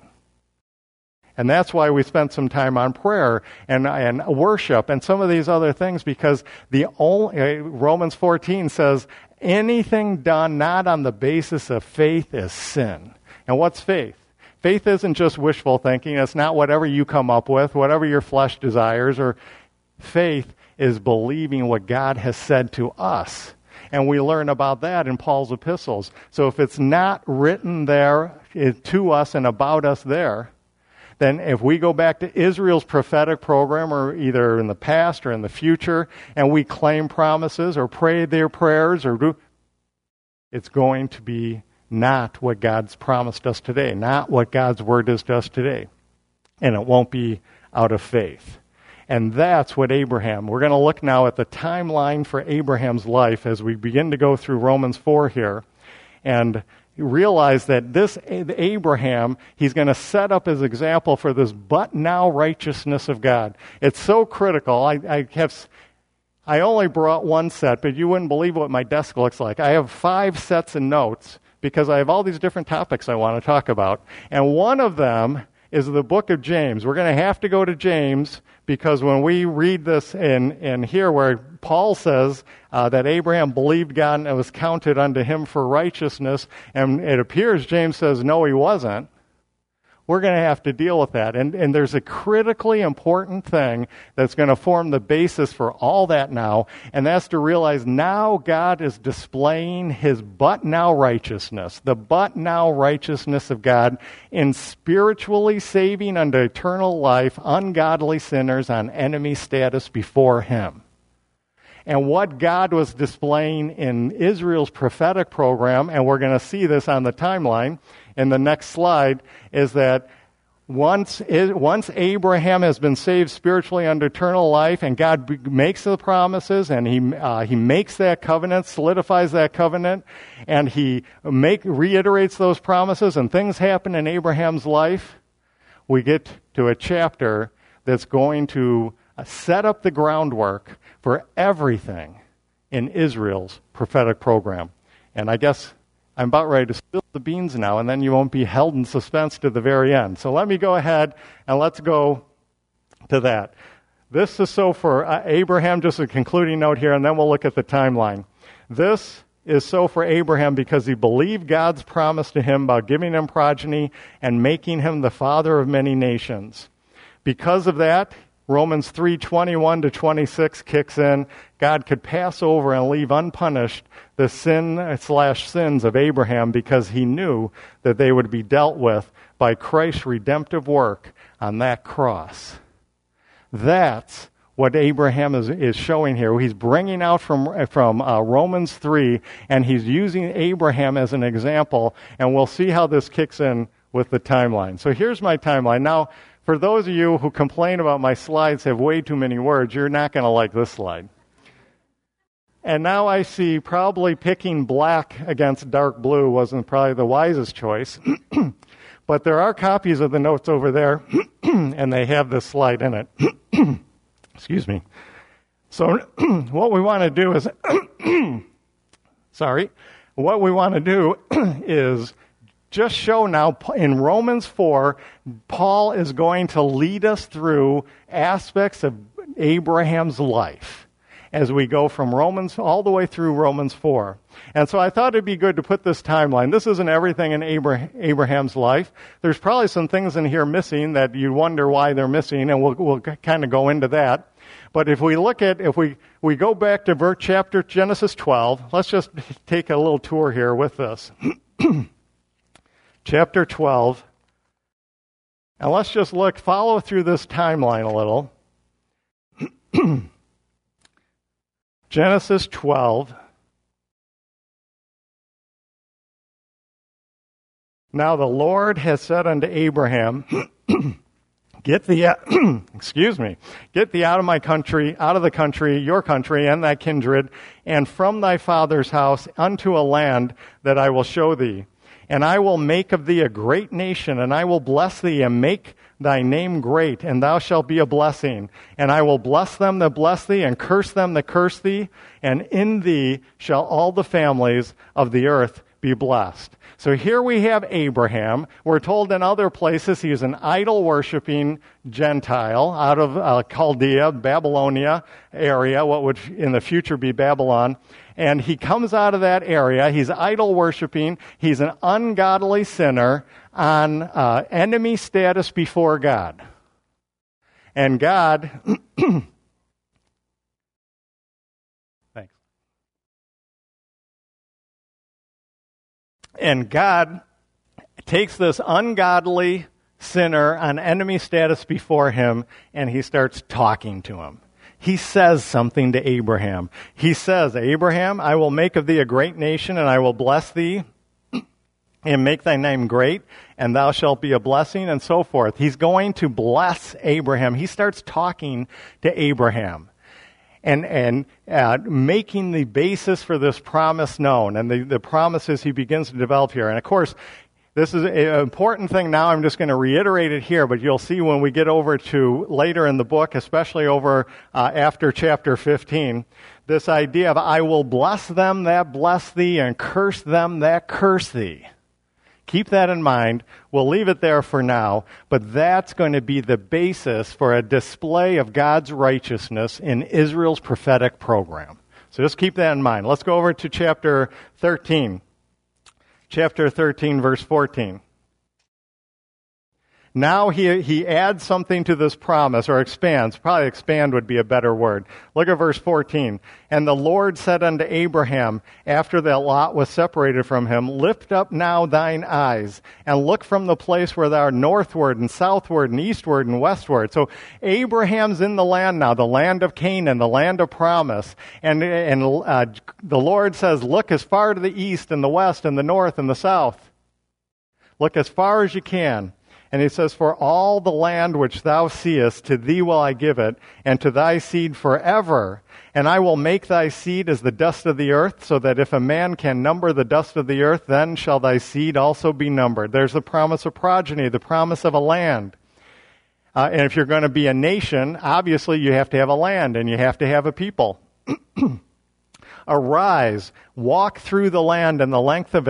And that's why we spent some time on prayer and, and worship and some of these other things, because the only, uh, Romans fourteen says anything done not on the basis of faith is sin. And what's faith? Faith isn't just wishful thinking. It's not whatever you come up with, whatever your flesh desires. Or faith is believing what God has said to us. And we learn about that in Paul's epistles. So if it's not written there to us and about us there, then if we go back to Israel's prophetic program, or either in the past or in the future, and we claim promises or pray their prayers, or do, it's going to be not what God's promised us today, not what God's word is to us today. And it won't be out of faith. And that's what Abraham, we're going to look now at the timeline for Abraham's life as we begin to go through Romans four here. And you realize that this Abraham, he's going to set up his example for this but now righteousness of God. It's so critical. I, I have, I only brought one set, but you wouldn't believe what my desk looks like. I have five sets of notes because I have all these different topics I want to talk about. And one of them is the book of James. We're going to have to go to James, because when we read this in, in here where Paul says uh, that Abraham believed God and it was counted unto him for righteousness, and it appears James says, no, he wasn't. We're going to have to deal with that. And, and there's a critically important thing that's going to form the basis for all that now, and that's to realize now God is displaying his but now righteousness, the but now righteousness of God in spiritually saving unto eternal life ungodly sinners on enemy status before him. And what God was displaying in Israel's prophetic program, and we're going to see this on the timeline in the next slide, is that once once Abraham has been saved spiritually unto eternal life, and God makes the promises, and he uh, he makes that covenant, solidifies that covenant, and he make reiterates those promises, and things happen in Abraham's life, we get to a chapter that's going to set up the groundwork for everything in Israel's prophetic program. And I guess I'm about ready to spill the beans now, and then you won't be held in suspense to the very end. So let me go ahead and let's go to that. This is so for uh, Abraham, just a concluding note here, and then we'll look at the timeline. This is so for Abraham because he believed God's promise to him about giving him progeny and making him the father of many nations. Because of that, Romans three twenty-one to twenty-six kicks in. God could pass over and leave unpunished the sin slash sins of Abraham because he knew that they would be dealt with by Christ's redemptive work on that cross. That's what Abraham is, is showing here. He's bringing out from, from uh, Romans three, and he's using Abraham as an example, and we'll see how this kicks in with the timeline. So here's my timeline. Now, for those of you who complain about my slides have way too many words, you're not going to like this slide. And now I see probably picking black against dark blue wasn't probably the wisest choice. But there are copies of the notes over there, and they have this slide in it. Excuse me. So what we want to do is, sorry, what we want to do is just show now in Romans four, Paul is going to lead us through aspects of Abraham's life as we go from Romans all the way through Romans four. And so I thought it'd be good to put this timeline. This isn't everything in Abraham's life. There's probably some things in here missing that you wonder why they're missing, and we'll, we'll kind of go into that. But if we look at, if we, we go back to verse chapter Genesis twelve, let's just take a little tour here with this. Chapter twelve. And let's just look, follow through this timeline a little. Genesis twelve. Now the Lord has said unto Abraham, Get thee, out, excuse me, get thee out of my country, out of the country, your country, and thy kindred, and from thy father's house unto a land that I will show thee. And I will make of thee a great nation, and I will bless thee, and make thy name great, and thou shalt be a blessing. And I will bless them that bless thee, and curse them that curse thee, and in thee shall all the families of the earth be blessed. So here we have Abraham. We're told in other places he's an idol-worshiping Gentile out of uh, Chaldea, Babylonia area, what would in the future be Babylon. And he comes out of that area. He's idol-worshiping. He's an ungodly sinner on uh, enemy status before God. And God... Thanks. And God takes this ungodly sinner on enemy status before him, and he starts talking to him. He says something to Abraham. He says, Abraham, I will make of thee a great nation, and I will bless thee, and make thy name great, and thou shalt be a blessing, and so forth. He's going to bless Abraham. He starts talking to Abraham and and uh, making the basis for this promise known, and the, the promises he begins to develop here. And of course, this is an important thing now. I'm just going to reiterate it here, but you'll see when we get over to later in the book, especially over uh, after chapter fifteen, this idea of I will bless them that bless thee and curse them that curse thee. Keep that in mind. We'll leave it there for now, but that's going to be the basis for a display of God's righteousness in Israel's prophetic program. So just keep that in mind. Let's go over to chapter thirteen. Chapter thirteen, verse fourteen. Now he he adds something to this promise, or expands. Probably expand would be a better word. Look at verse fourteen. And the Lord said unto Abraham, after that Lot was separated from him, Lift up now thine eyes, and look from the place where thou art northward, and southward, and eastward, and westward. So Abraham's in the land now, the land of Canaan, the land of promise. And, and uh, the Lord says, Look as far to the east, and the west, and the north, and the south. Look as far as you can. And he says, For all the land which thou seest, to thee will I give it, and to thy seed forever. And I will make thy seed as the dust of the earth, so that if a man can number the dust of the earth, then shall thy seed also be numbered. There's the promise of progeny, the promise of a land. Uh, and if you're going to be a nation, obviously you have to have a land, and you have to have a people. Arise, walk through the land and the length of it,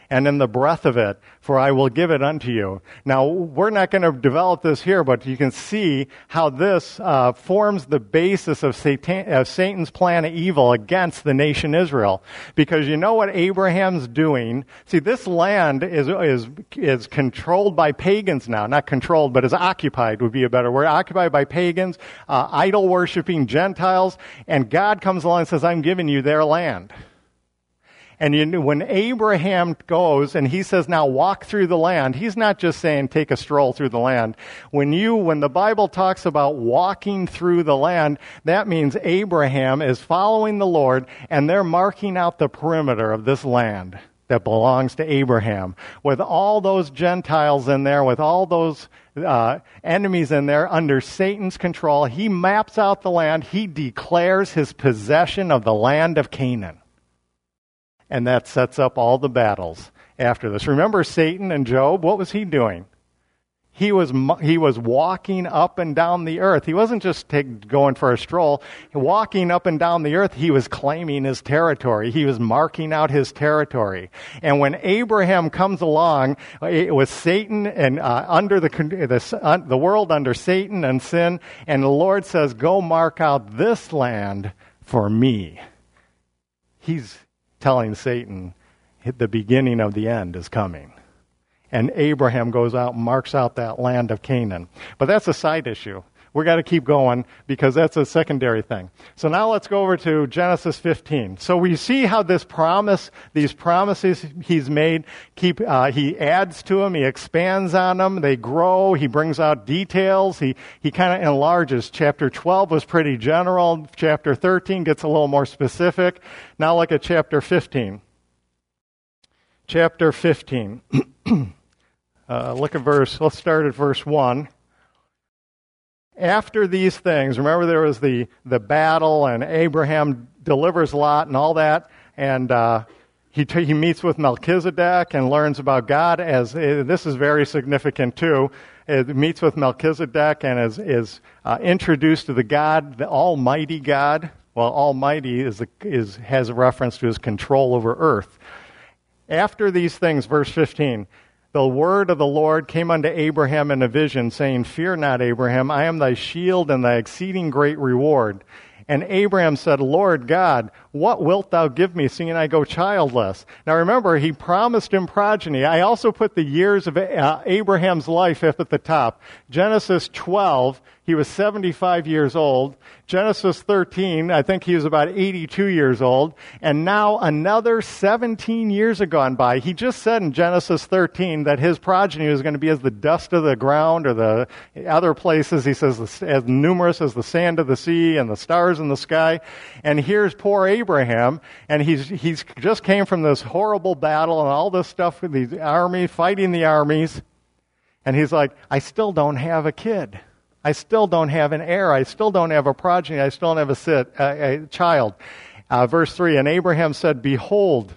and in the breath of it, for I will give it unto you. Now, we're not going to develop this here, but you can see how this uh, forms the basis of, Satan, of Satan's plan of evil against the nation Israel. Because you know what Abraham's doing? See, this land is, is, is controlled by pagans now. Not controlled, but is occupied would be a better word. Occupied by pagans, uh, idol-worshiping Gentiles, and God comes along and says, I'm giving you their land. And you, when Abraham goes and he says, now walk through the land, he's not just saying take a stroll through the land. When you, when the Bible talks about walking through the land, that means Abraham is following the Lord and they're marking out the perimeter of this land that belongs to Abraham. With all those Gentiles in there, with all those uh, enemies in there under Satan's control, he maps out the land. He declares his possession of the land of Canaan. And that sets up all the battles after this. Remember Satan and Job? What was he doing? He was he was walking up and down the earth. He wasn't just take, going for a stroll. Walking up and down the earth, he was claiming his territory. He was marking out his territory. And when Abraham comes along, it was Satan and uh, under the the, uh, the world under Satan and sin, and the Lord says, "Go mark out this land for me." He's telling Satan the beginning of the end is coming. And Abraham goes out and marks out that land of Canaan. But that's a side issue. We've got to keep going because that's a secondary thing. So now let's go over to Genesis fifteen. So we see how this promise, these promises he's made, keep. Uh, he adds to them, he expands on them, they grow, he brings out details, he, he kind of enlarges. Chapter twelve was pretty general. Chapter thirteen gets a little more specific. Now look at chapter fifteen. Chapter fifteen. uh, look at verse, let's start at verse one. After these things, remember there was the, the battle and Abraham delivers Lot and all that, and uh, he t- he meets with Melchizedek and learns about God. As uh, this is very significant too. It meets with Melchizedek and is is uh, introduced to the God, the Almighty God. Well, Almighty is the, is has a reference to his control over earth. After these things, verse fifteen. The word of the Lord came unto Abraham in a vision, saying, Fear not, Abraham, I am thy shield and thy exceeding great reward. And Abraham said, Lord God, what wilt thou give me, seeing I go childless? Now remember, he promised him progeny. I also put the years of uh, Abraham's life up at the top. Genesis twelve, he was seventy-five years old. Genesis thirteen, I think he was about eighty-two years old. And now another seventeen years have gone by. He just said in Genesis thirteen that his progeny was going to be as the dust of the ground or the other places. He says as numerous as the sand of the sea and the stars in the sky. And here's poor Abraham, and he's he's just came from this horrible battle and all this stuff with the army, fighting the armies. And he's like, I still don't have a kid. I still don't have an heir. I still don't have a progeny. I still don't have a, sit, a, a child. Uh, verse three, and Abraham said, Behold,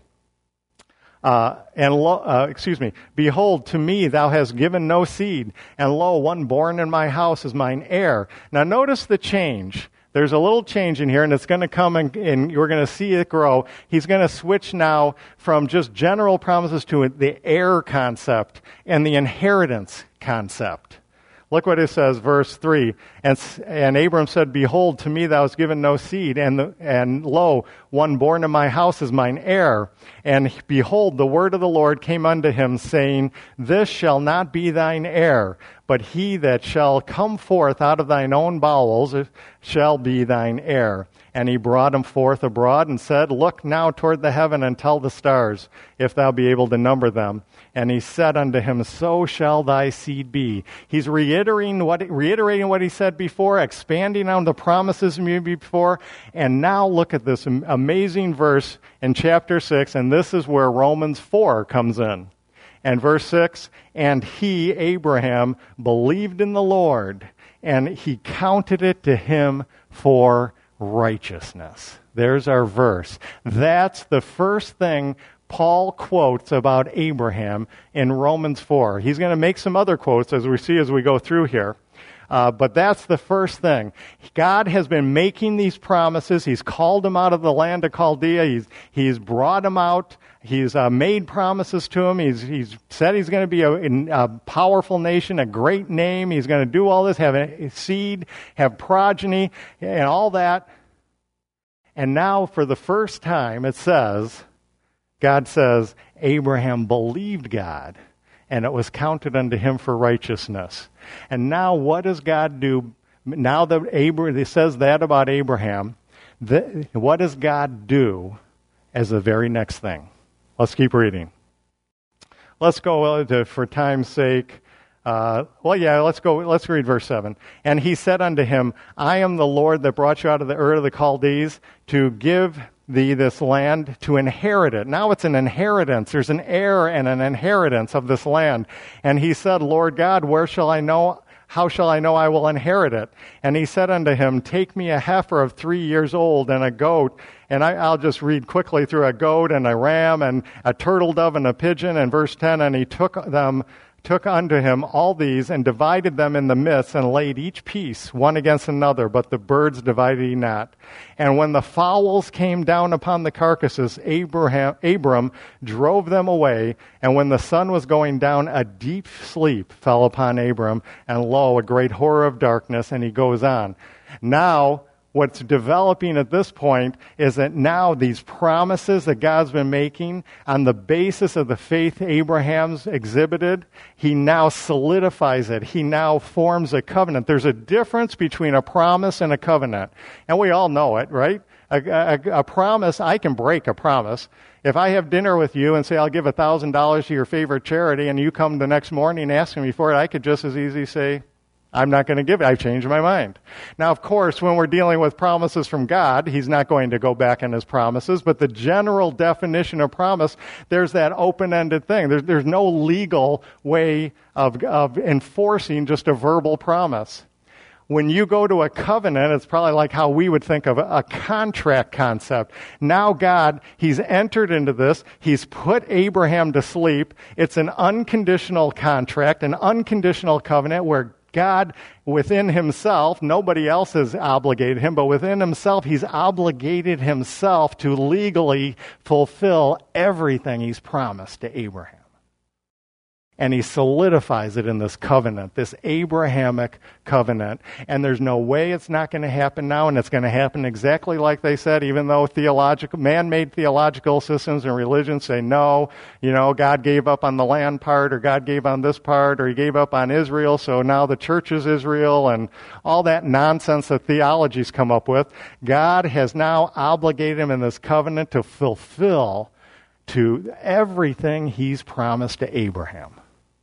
uh, and lo, uh, excuse me, behold, to me thou hast given no seed, and lo, one born in my house is mine heir. Now notice the change. There's a little change in here, and it's going to come, and, and you're going to see it grow. He's going to switch now from just general promises to the heir concept and the inheritance concept. Look what it says, verse three. And, and Abram said, Behold, to me thou hast given no seed, and, the, and lo, one born in my house is mine heir. And behold, the word of the Lord came unto him, saying, This shall not be thine heir, but he that shall come forth out of thine own bowels shall be thine heir. And he brought him forth abroad and said, Look now toward the heaven and tell the stars, if thou be able to number them. And he said unto him, So shall thy seed be. He's reiterating what, reiterating what he said before, expanding on the promises made before. And now look at this amazing verse in chapter six, and this is where Romans four comes in. And verse six, And he, Abraham, believed in the Lord, and he counted it to him for righteousness. There's our verse. That's the first thing Paul quotes about Abraham in Romans four. He's going to make some other quotes as we see as we go through here. Uh, but that's the first thing. God has been making these promises. He's called them out of the land of Chaldea. He's, he's brought them out. He's uh, made promises to him. He's, he's said he's going to be a, a powerful nation, a great name. He's going to do all this, have a seed, have progeny, and all that. And now, for the first time, it says, God says, Abraham believed God, and it was counted unto him for righteousness. And now, what does God do? Now that Abraham, it says that about Abraham, the, what does God do as the very next thing? Let's keep reading. Let's go to, for time's sake. Uh, well, yeah, let's go. Let's read verse seven. And he said unto him, I am the Lord that brought you out of the Ur of the Chaldees to give thee this land to inherit it. Now it's an inheritance. There's an heir and an inheritance of this land. And he said, Lord God, where shall I know? How shall I know I will inherit it? And he said unto him, take me a heifer of three years old and a goat. And I, I'll just read quickly through a goat and a ram and a turtle dove and a pigeon. And verse ten, and he took them, took unto him all these and divided them in the midst and laid each piece one against another, but the birds divided he not. And when the fowls came down upon the carcasses, Abraham, Abram drove them away. And when the sun was going down, a deep sleep fell upon Abram, and lo, a great horror of darkness. And he goes on. Now, what's developing at this point is that now these promises that God's been making on the basis of the faith Abraham's exhibited, he now solidifies it. He now forms a covenant. There's a difference between a promise and a covenant. And we all know it, right? A, a, a promise, I can break a promise. If I have dinner with you and say I'll give one thousand dollars to your favorite charity and you come the next morning asking me for it, I could just as easily say, I'm not going to give it. I've changed my mind. Now, of course, when we're dealing with promises from God, he's not going to go back on his promises, but the general definition of promise, there's that open-ended thing. There's, there's no legal way of, of enforcing just a verbal promise. When you go to a covenant, it's probably like how we would think of a, a contract concept. Now God, he's entered into this. He's put Abraham to sleep. It's an unconditional contract, an unconditional covenant where God, within himself, nobody else has obligated him, but within himself, he's obligated himself to legally fulfill everything he's promised to Abraham. And he solidifies it in this covenant, this Abrahamic covenant. And there's no way it's not going to happen now, and it's going to happen exactly like they said, even though theological, man-made theological systems and religions say, no, you know, God gave up on the land part, or God gave on this part, or he gave up on Israel, so now the church is Israel, and all that nonsense that theologies come up with. God has now obligated him in this covenant to fulfill to everything he's promised to Abraham.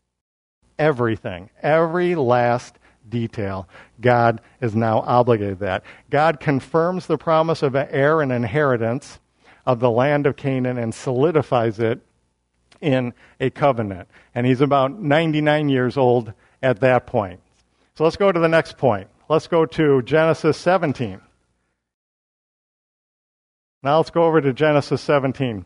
Everything, every last detail, God is now obligated to that. God confirms the promise of an heir and inheritance of the land of Canaan and solidifies it in a covenant. And he's about ninety-nine years old at that point. So let's go to the next point. Let's go to Genesis seventeen. Now let's go over to Genesis seventeen.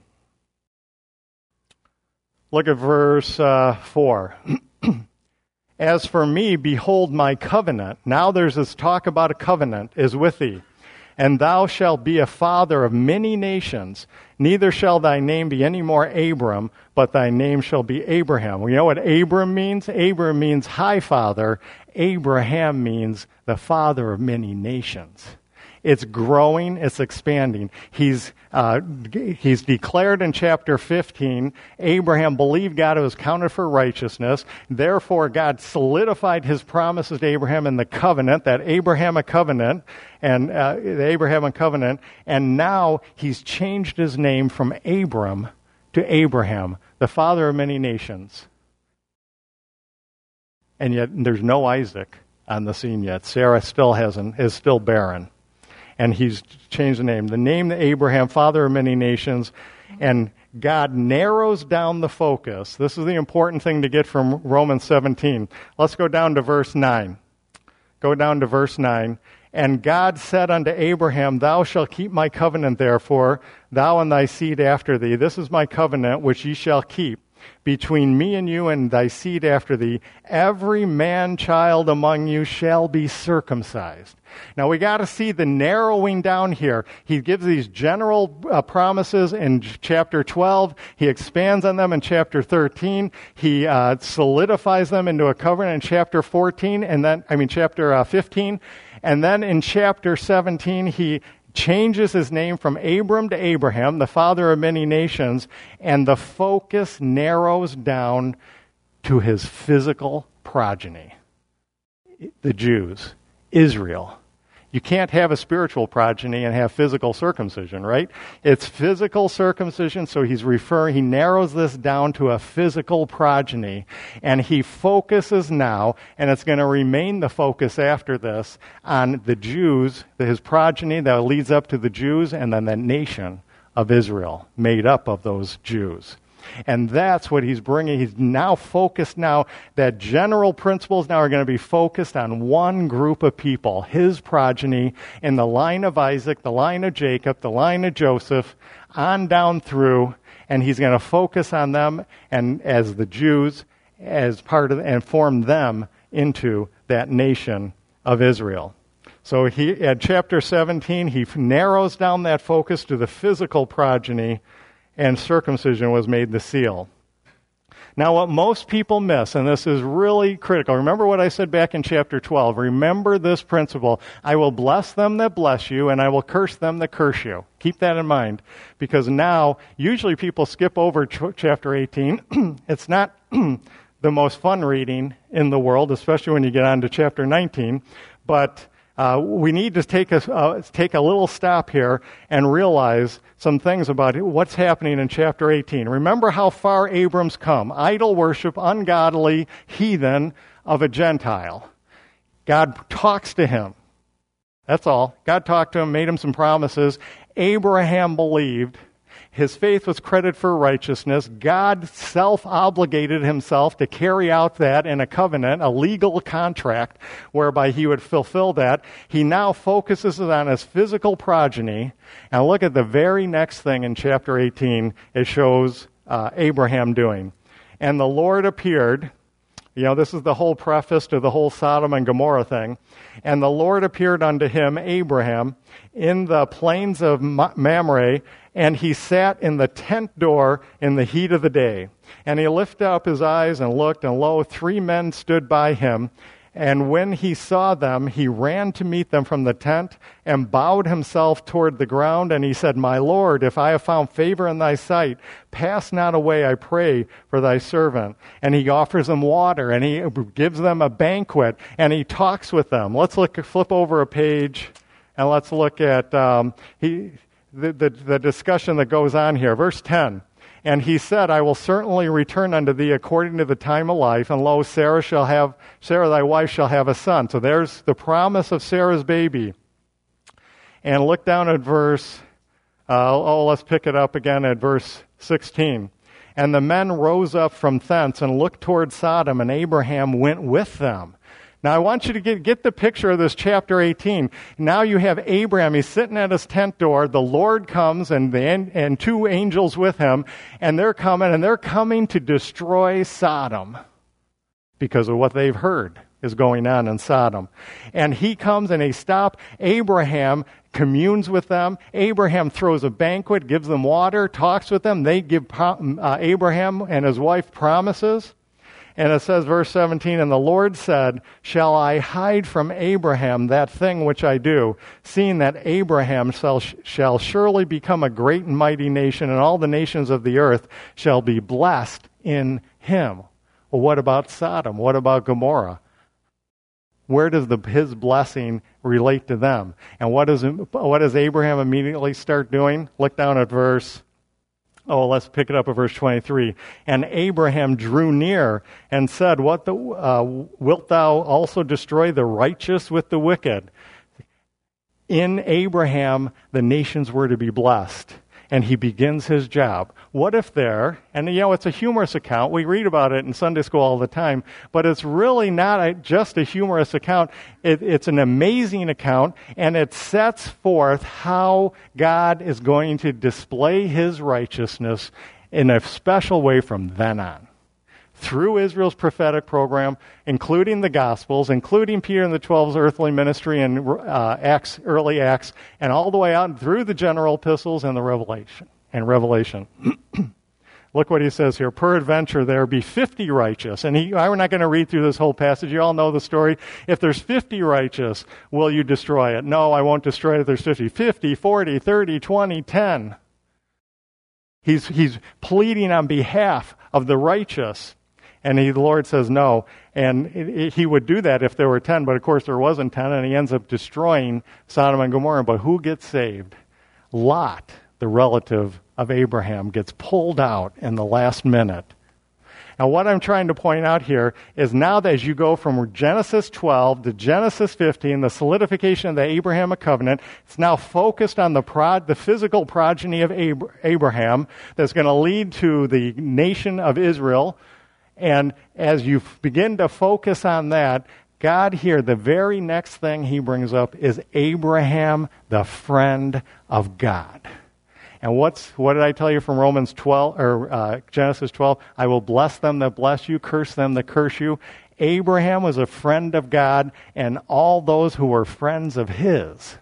Look at verse uh, four. As for me, behold my covenant. Now there's this talk about a covenant is with thee. And thou shalt be a father of many nations. Neither shall thy name be any more Abram, but thy name shall be Abraham. You know what Abram means? Abram means high father. Abraham means the father of many nations. It's growing, it's expanding. He's uh, he's declared in chapter fifteen, Abraham believed God, it was counted for righteousness. Therefore, God solidified his promises to Abraham in the covenant, that Abrahamic covenant, and uh, the Abrahamic covenant. And now he's changed his name from Abram to Abraham, the father of many nations. And yet there's no Isaac on the scene yet. Sarah still hasn't, is still barren. And he's changed the name. The name to Abraham, father of many nations, and God narrows down the focus. This is the important thing to get from Romans seventeen. Let's go down to verse nine. Go down to verse nine. And God said unto Abraham, thou shalt keep my covenant, therefore, thou and thy seed after thee. This is my covenant which ye shall keep. between me and you and thy seed after thee, every man-child among you shall be circumcised. Now we got to see the narrowing down here. He gives these general uh, promises in chapter twelve. He expands on them in chapter thirteen. He uh, solidifies them into a covenant in chapter fourteen, and then I mean chapter uh, fifteen, and then in chapter seventeen he changes his name from Abram to Abraham, the father of many nations, and the focus narrows down to his physical progeny, the Jews, Israel. You can't have a spiritual progeny and have physical circumcision, right? It's physical circumcision, so he's referring, he narrows this down to a physical progeny, and he focuses now, and it's going to remain the focus after this, on the Jews, his progeny that leads up to the Jews, and then the nation of Israel, made up of those Jews. And that's what he's bringing. He's now focused now, that general principles now are going to be focused on one group of people, his progeny, in the line of Isaac, the line of Jacob, the line of Joseph, on down through, and he's going to focus on them and as the Jews, as part of, and form them into that nation of Israel. So he, at chapter seventeen, he narrows down that focus to the physical progeny, and circumcision was made the seal. Now, what most people miss, and this is really critical, remember what I said back in chapter twelve. Remember this principle. I will bless them that bless you, and I will curse them that curse you. Keep that in mind, because now, usually people skip over ch- chapter eighteen. It's not the most fun reading in the world, especially when you get on to chapter nineteen, but Uh, we need to take a, uh, take a little stop here and realize some things about what's happening in chapter eighteen. Remember how far Abram's come. Idol worship, ungodly, heathen of a Gentile. God talks to him. That's all. God talked to him, made him some promises. Abraham believed. His faith was credited for righteousness. God self-obligated himself to carry out that in a covenant, a legal contract, whereby he would fulfill that. He now focuses on his physical progeny. And look at the very next thing in chapter eighteen it shows uh, Abraham doing. And the Lord appeared. You know, this is the whole preface to the whole Sodom and Gomorrah thing. And the Lord appeared unto him, Abraham, in the plains of Mamre, and he sat in the tent door in the heat of the day. And he lifted up his eyes and looked, and lo, three men stood by him. And when he saw them, he ran to meet them from the tent and bowed himself toward the ground. And he said, My Lord, if I have found favor in thy sight, pass not away, I pray, for thy servant. And he offers them water, and he gives them a banquet, and he talks with them. Let's look, flip over a page, and let's look at um, he, the, the, the discussion that goes on here. Verse ten. And he said, I will certainly return unto thee according to the time of life, and lo, Sarah shall have, Sarah thy wife shall have a son. So there's the promise of Sarah's baby. And look down at verse, uh, oh, let's pick it up again at verse sixteen. And the men rose up from thence and looked toward Sodom, and Abraham went with them. Now, I want you to get, get the picture of this chapter eighteen. Now you have Abraham. He's sitting at his tent door. The Lord comes, and, the, and two angels with him, and they're coming, and they're coming to destroy Sodom because of what they've heard is going on in Sodom. And he comes, and they stop. Abraham communes with them. Abraham throws a banquet, gives them water, talks with them. They give uh, Abraham and his wife promises. And it says, verse seventeen, And the Lord said, Shall I hide from Abraham that thing which I do, seeing that Abraham shall, shall surely become a great and mighty nation, and all the nations of the earth shall be blessed in him. Well, what about Sodom? What about Gomorrah? Where does the, his blessing relate to them? And what does, what does Abraham immediately start doing? Look down at verse Oh, let's pick it up at verse twenty-three. And Abraham drew near and said, What the, uh, wilt thou also destroy the righteous with the wicked? In Abraham, the nations were to be blessed. And he begins his job. What if there, and you know, it's a humorous account. We read about it in Sunday school all the time, but it's really not a, just a humorous account. It, it's an amazing account, and it sets forth how God is going to display his righteousness in a special way from then on. Through Israel's prophetic program, including the Gospels, including Peter and the Twelve's earthly ministry and uh, Acts, early Acts, and all the way out through the general epistles and the Revelation. And Revelation. Look what he says here. Peradventure there be fifty righteous. And he, we're not going to read through this whole passage. You all know the story. If there's fifty righteous, will you destroy it? No, I won't destroy it if there's fifty. fifty, forty, thirty, twenty, ten. He's, he's pleading on behalf of the righteous. And he, the Lord says no. And it, it, he would do that if there were ten, but of course there wasn't ten, and he ends up destroying Sodom and Gomorrah. But who gets saved? Lot, the relative of Abraham, gets pulled out in the last minute. Now what I'm trying to point out here is now that as you go from Genesis twelve to Genesis fifteen, the solidification of the Abrahamic covenant, it's now focused on the prod, the physical progeny of Ab- Abraham that's going to lead to the nation of Israel. And as you begin to focus on that, God here, the very next thing he brings up is Abraham, the friend of God. And what's what did I tell you from Romans twelve or uh, Genesis twelve? I will bless them that bless you, curse them that curse you. Abraham was a friend of God, and all those who were friends of his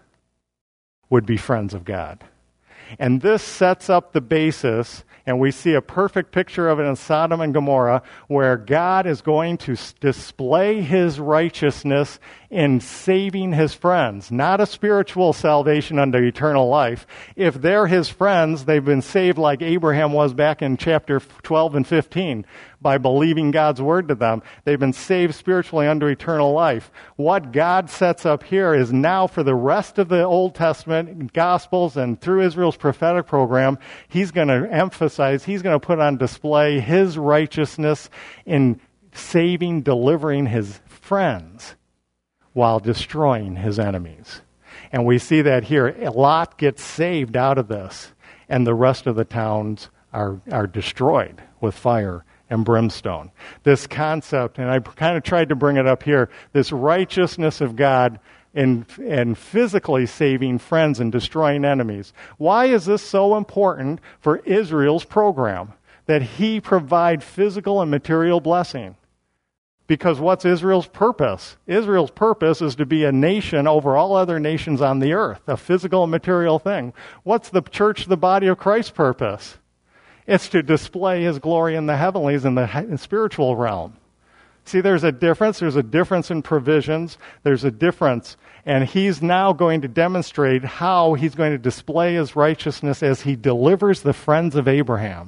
would be friends of God. And this sets up the basis, and we see a perfect picture of it in Sodom and Gomorrah, where God is going to display his righteousness in saving his friends. Not a spiritual salvation unto eternal life. If they're his friends, they've been saved like Abraham was back in chapter twelve and fifteen. By believing God's word to them. They've been saved spiritually unto eternal life. What God sets up here is now for the rest of the Old Testament, Gospels, and through Israel's prophetic program, he's going to emphasize, he's going to put on display his righteousness in saving, delivering his friends while destroying his enemies. And we see that here. Lot gets saved out of this, and the rest of the towns are, are destroyed with fire and brimstone. This concept, and I kind of tried to bring it up here, this righteousness of God in, in physically saving friends and destroying enemies. Why is this so important for Israel's program? That he provide physical and material blessing. Because what's Israel's purpose? Israel's purpose is to be a nation over all other nations on the earth, a physical and material thing. What's the church, the body of Christ's purpose? It's to display his glory in the heavenlies and the spiritual realm. See, there's a difference. There's a difference in provisions. There's a difference. And he's now going to demonstrate how he's going to display his righteousness as he delivers the friends of Abraham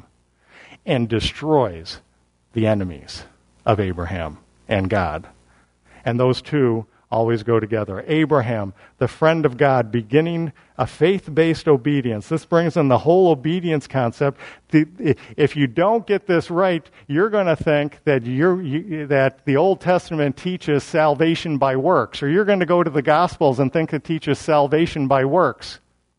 and destroys the enemies of Abraham and God. And those two always go together. Abraham, the friend of God, beginning a faith-based obedience. This brings in the whole obedience concept. The, if you don't get this right, you're going to think that you're, you, that the Old Testament teaches salvation by works, or you're going to go to the Gospels and think it teaches salvation by works.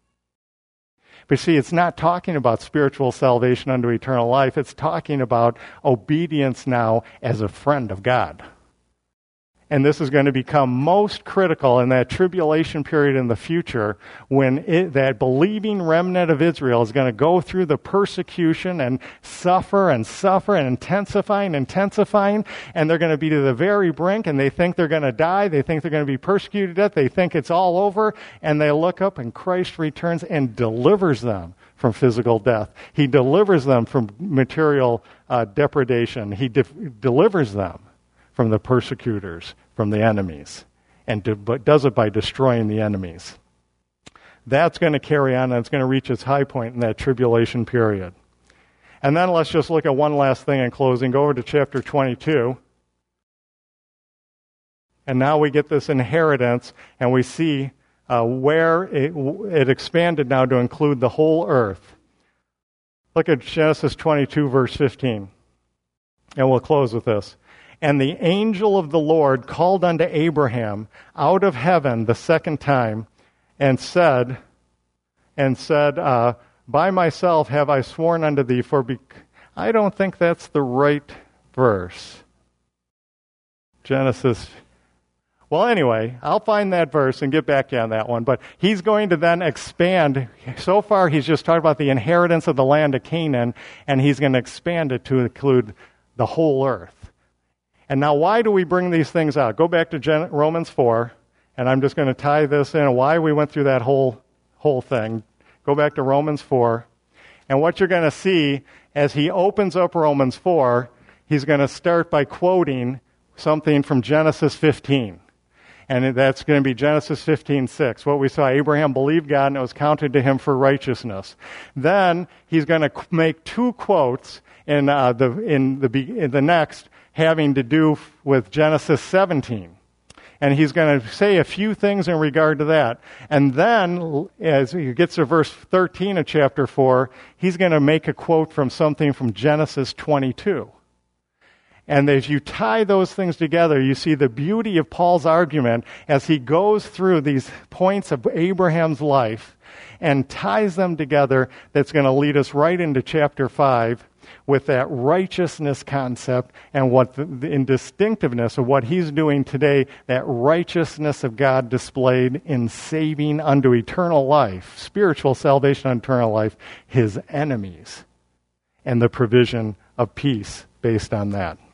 But see, it's not talking about spiritual salvation unto eternal life. It's talking about obedience now as a friend of God. And this is going to become most critical in that tribulation period in the future when it, that believing remnant of Israel is going to go through the persecution and suffer and suffer and intensifying, intensifying, and they're going to be to the very brink, and they think they're going to die. They think they're going to be persecuted to death. They think it's all over, and they look up, and Christ returns and delivers them from physical death. He delivers them from material uh, depredation. He de- delivers them from the persecutors, from the enemies, and do, but does it by destroying the enemies. That's going to carry on, and it's going to reach its high point in that tribulation period. And then let's just look at one last thing in closing. Go over to chapter twenty-two. And now we get this inheritance, and we see uh, where it, it expanded now to include the whole earth. Look at Genesis twenty-two, verse fifteen. And we'll close with this. And the angel of the Lord called unto Abraham out of heaven the second time, and said, and said, uh, by myself have I sworn unto thee, for be- I don't think that's the right verse. Genesis, Well, anyway, I'll find that verse and get back to you on that one. But he's going to then expand. So far, he's just talked about the inheritance of the land of Canaan, and he's going to expand it to include the whole earth. And now, why do we bring these things out? Go back to Gen- Romans four, and I'm just going to tie this in, why we went through that whole whole thing. Go back to Romans four, and what you're going to see as he opens up Romans four, he's going to start by quoting something from Genesis fifteen. And that's going to be Genesis fifteen six. What we saw, Abraham believed God and it was counted to him for righteousness. Then he's going to make two quotes in uh, the in the in the next having to do with Genesis seventeen. And he's going to say a few things in regard to that. And then, as he gets to verse thirteen of chapter four, he's going to make a quote from something from Genesis twenty-two. And as you tie those things together, you see the beauty of Paul's argument as he goes through these points of Abraham's life and ties them together. That's going to lead us right into chapter five with that righteousness concept and what the, the in distinctiveness of what he's doing today, that righteousness of God displayed in saving unto eternal life, spiritual salvation unto eternal life, his enemies, and the provision of peace based on that.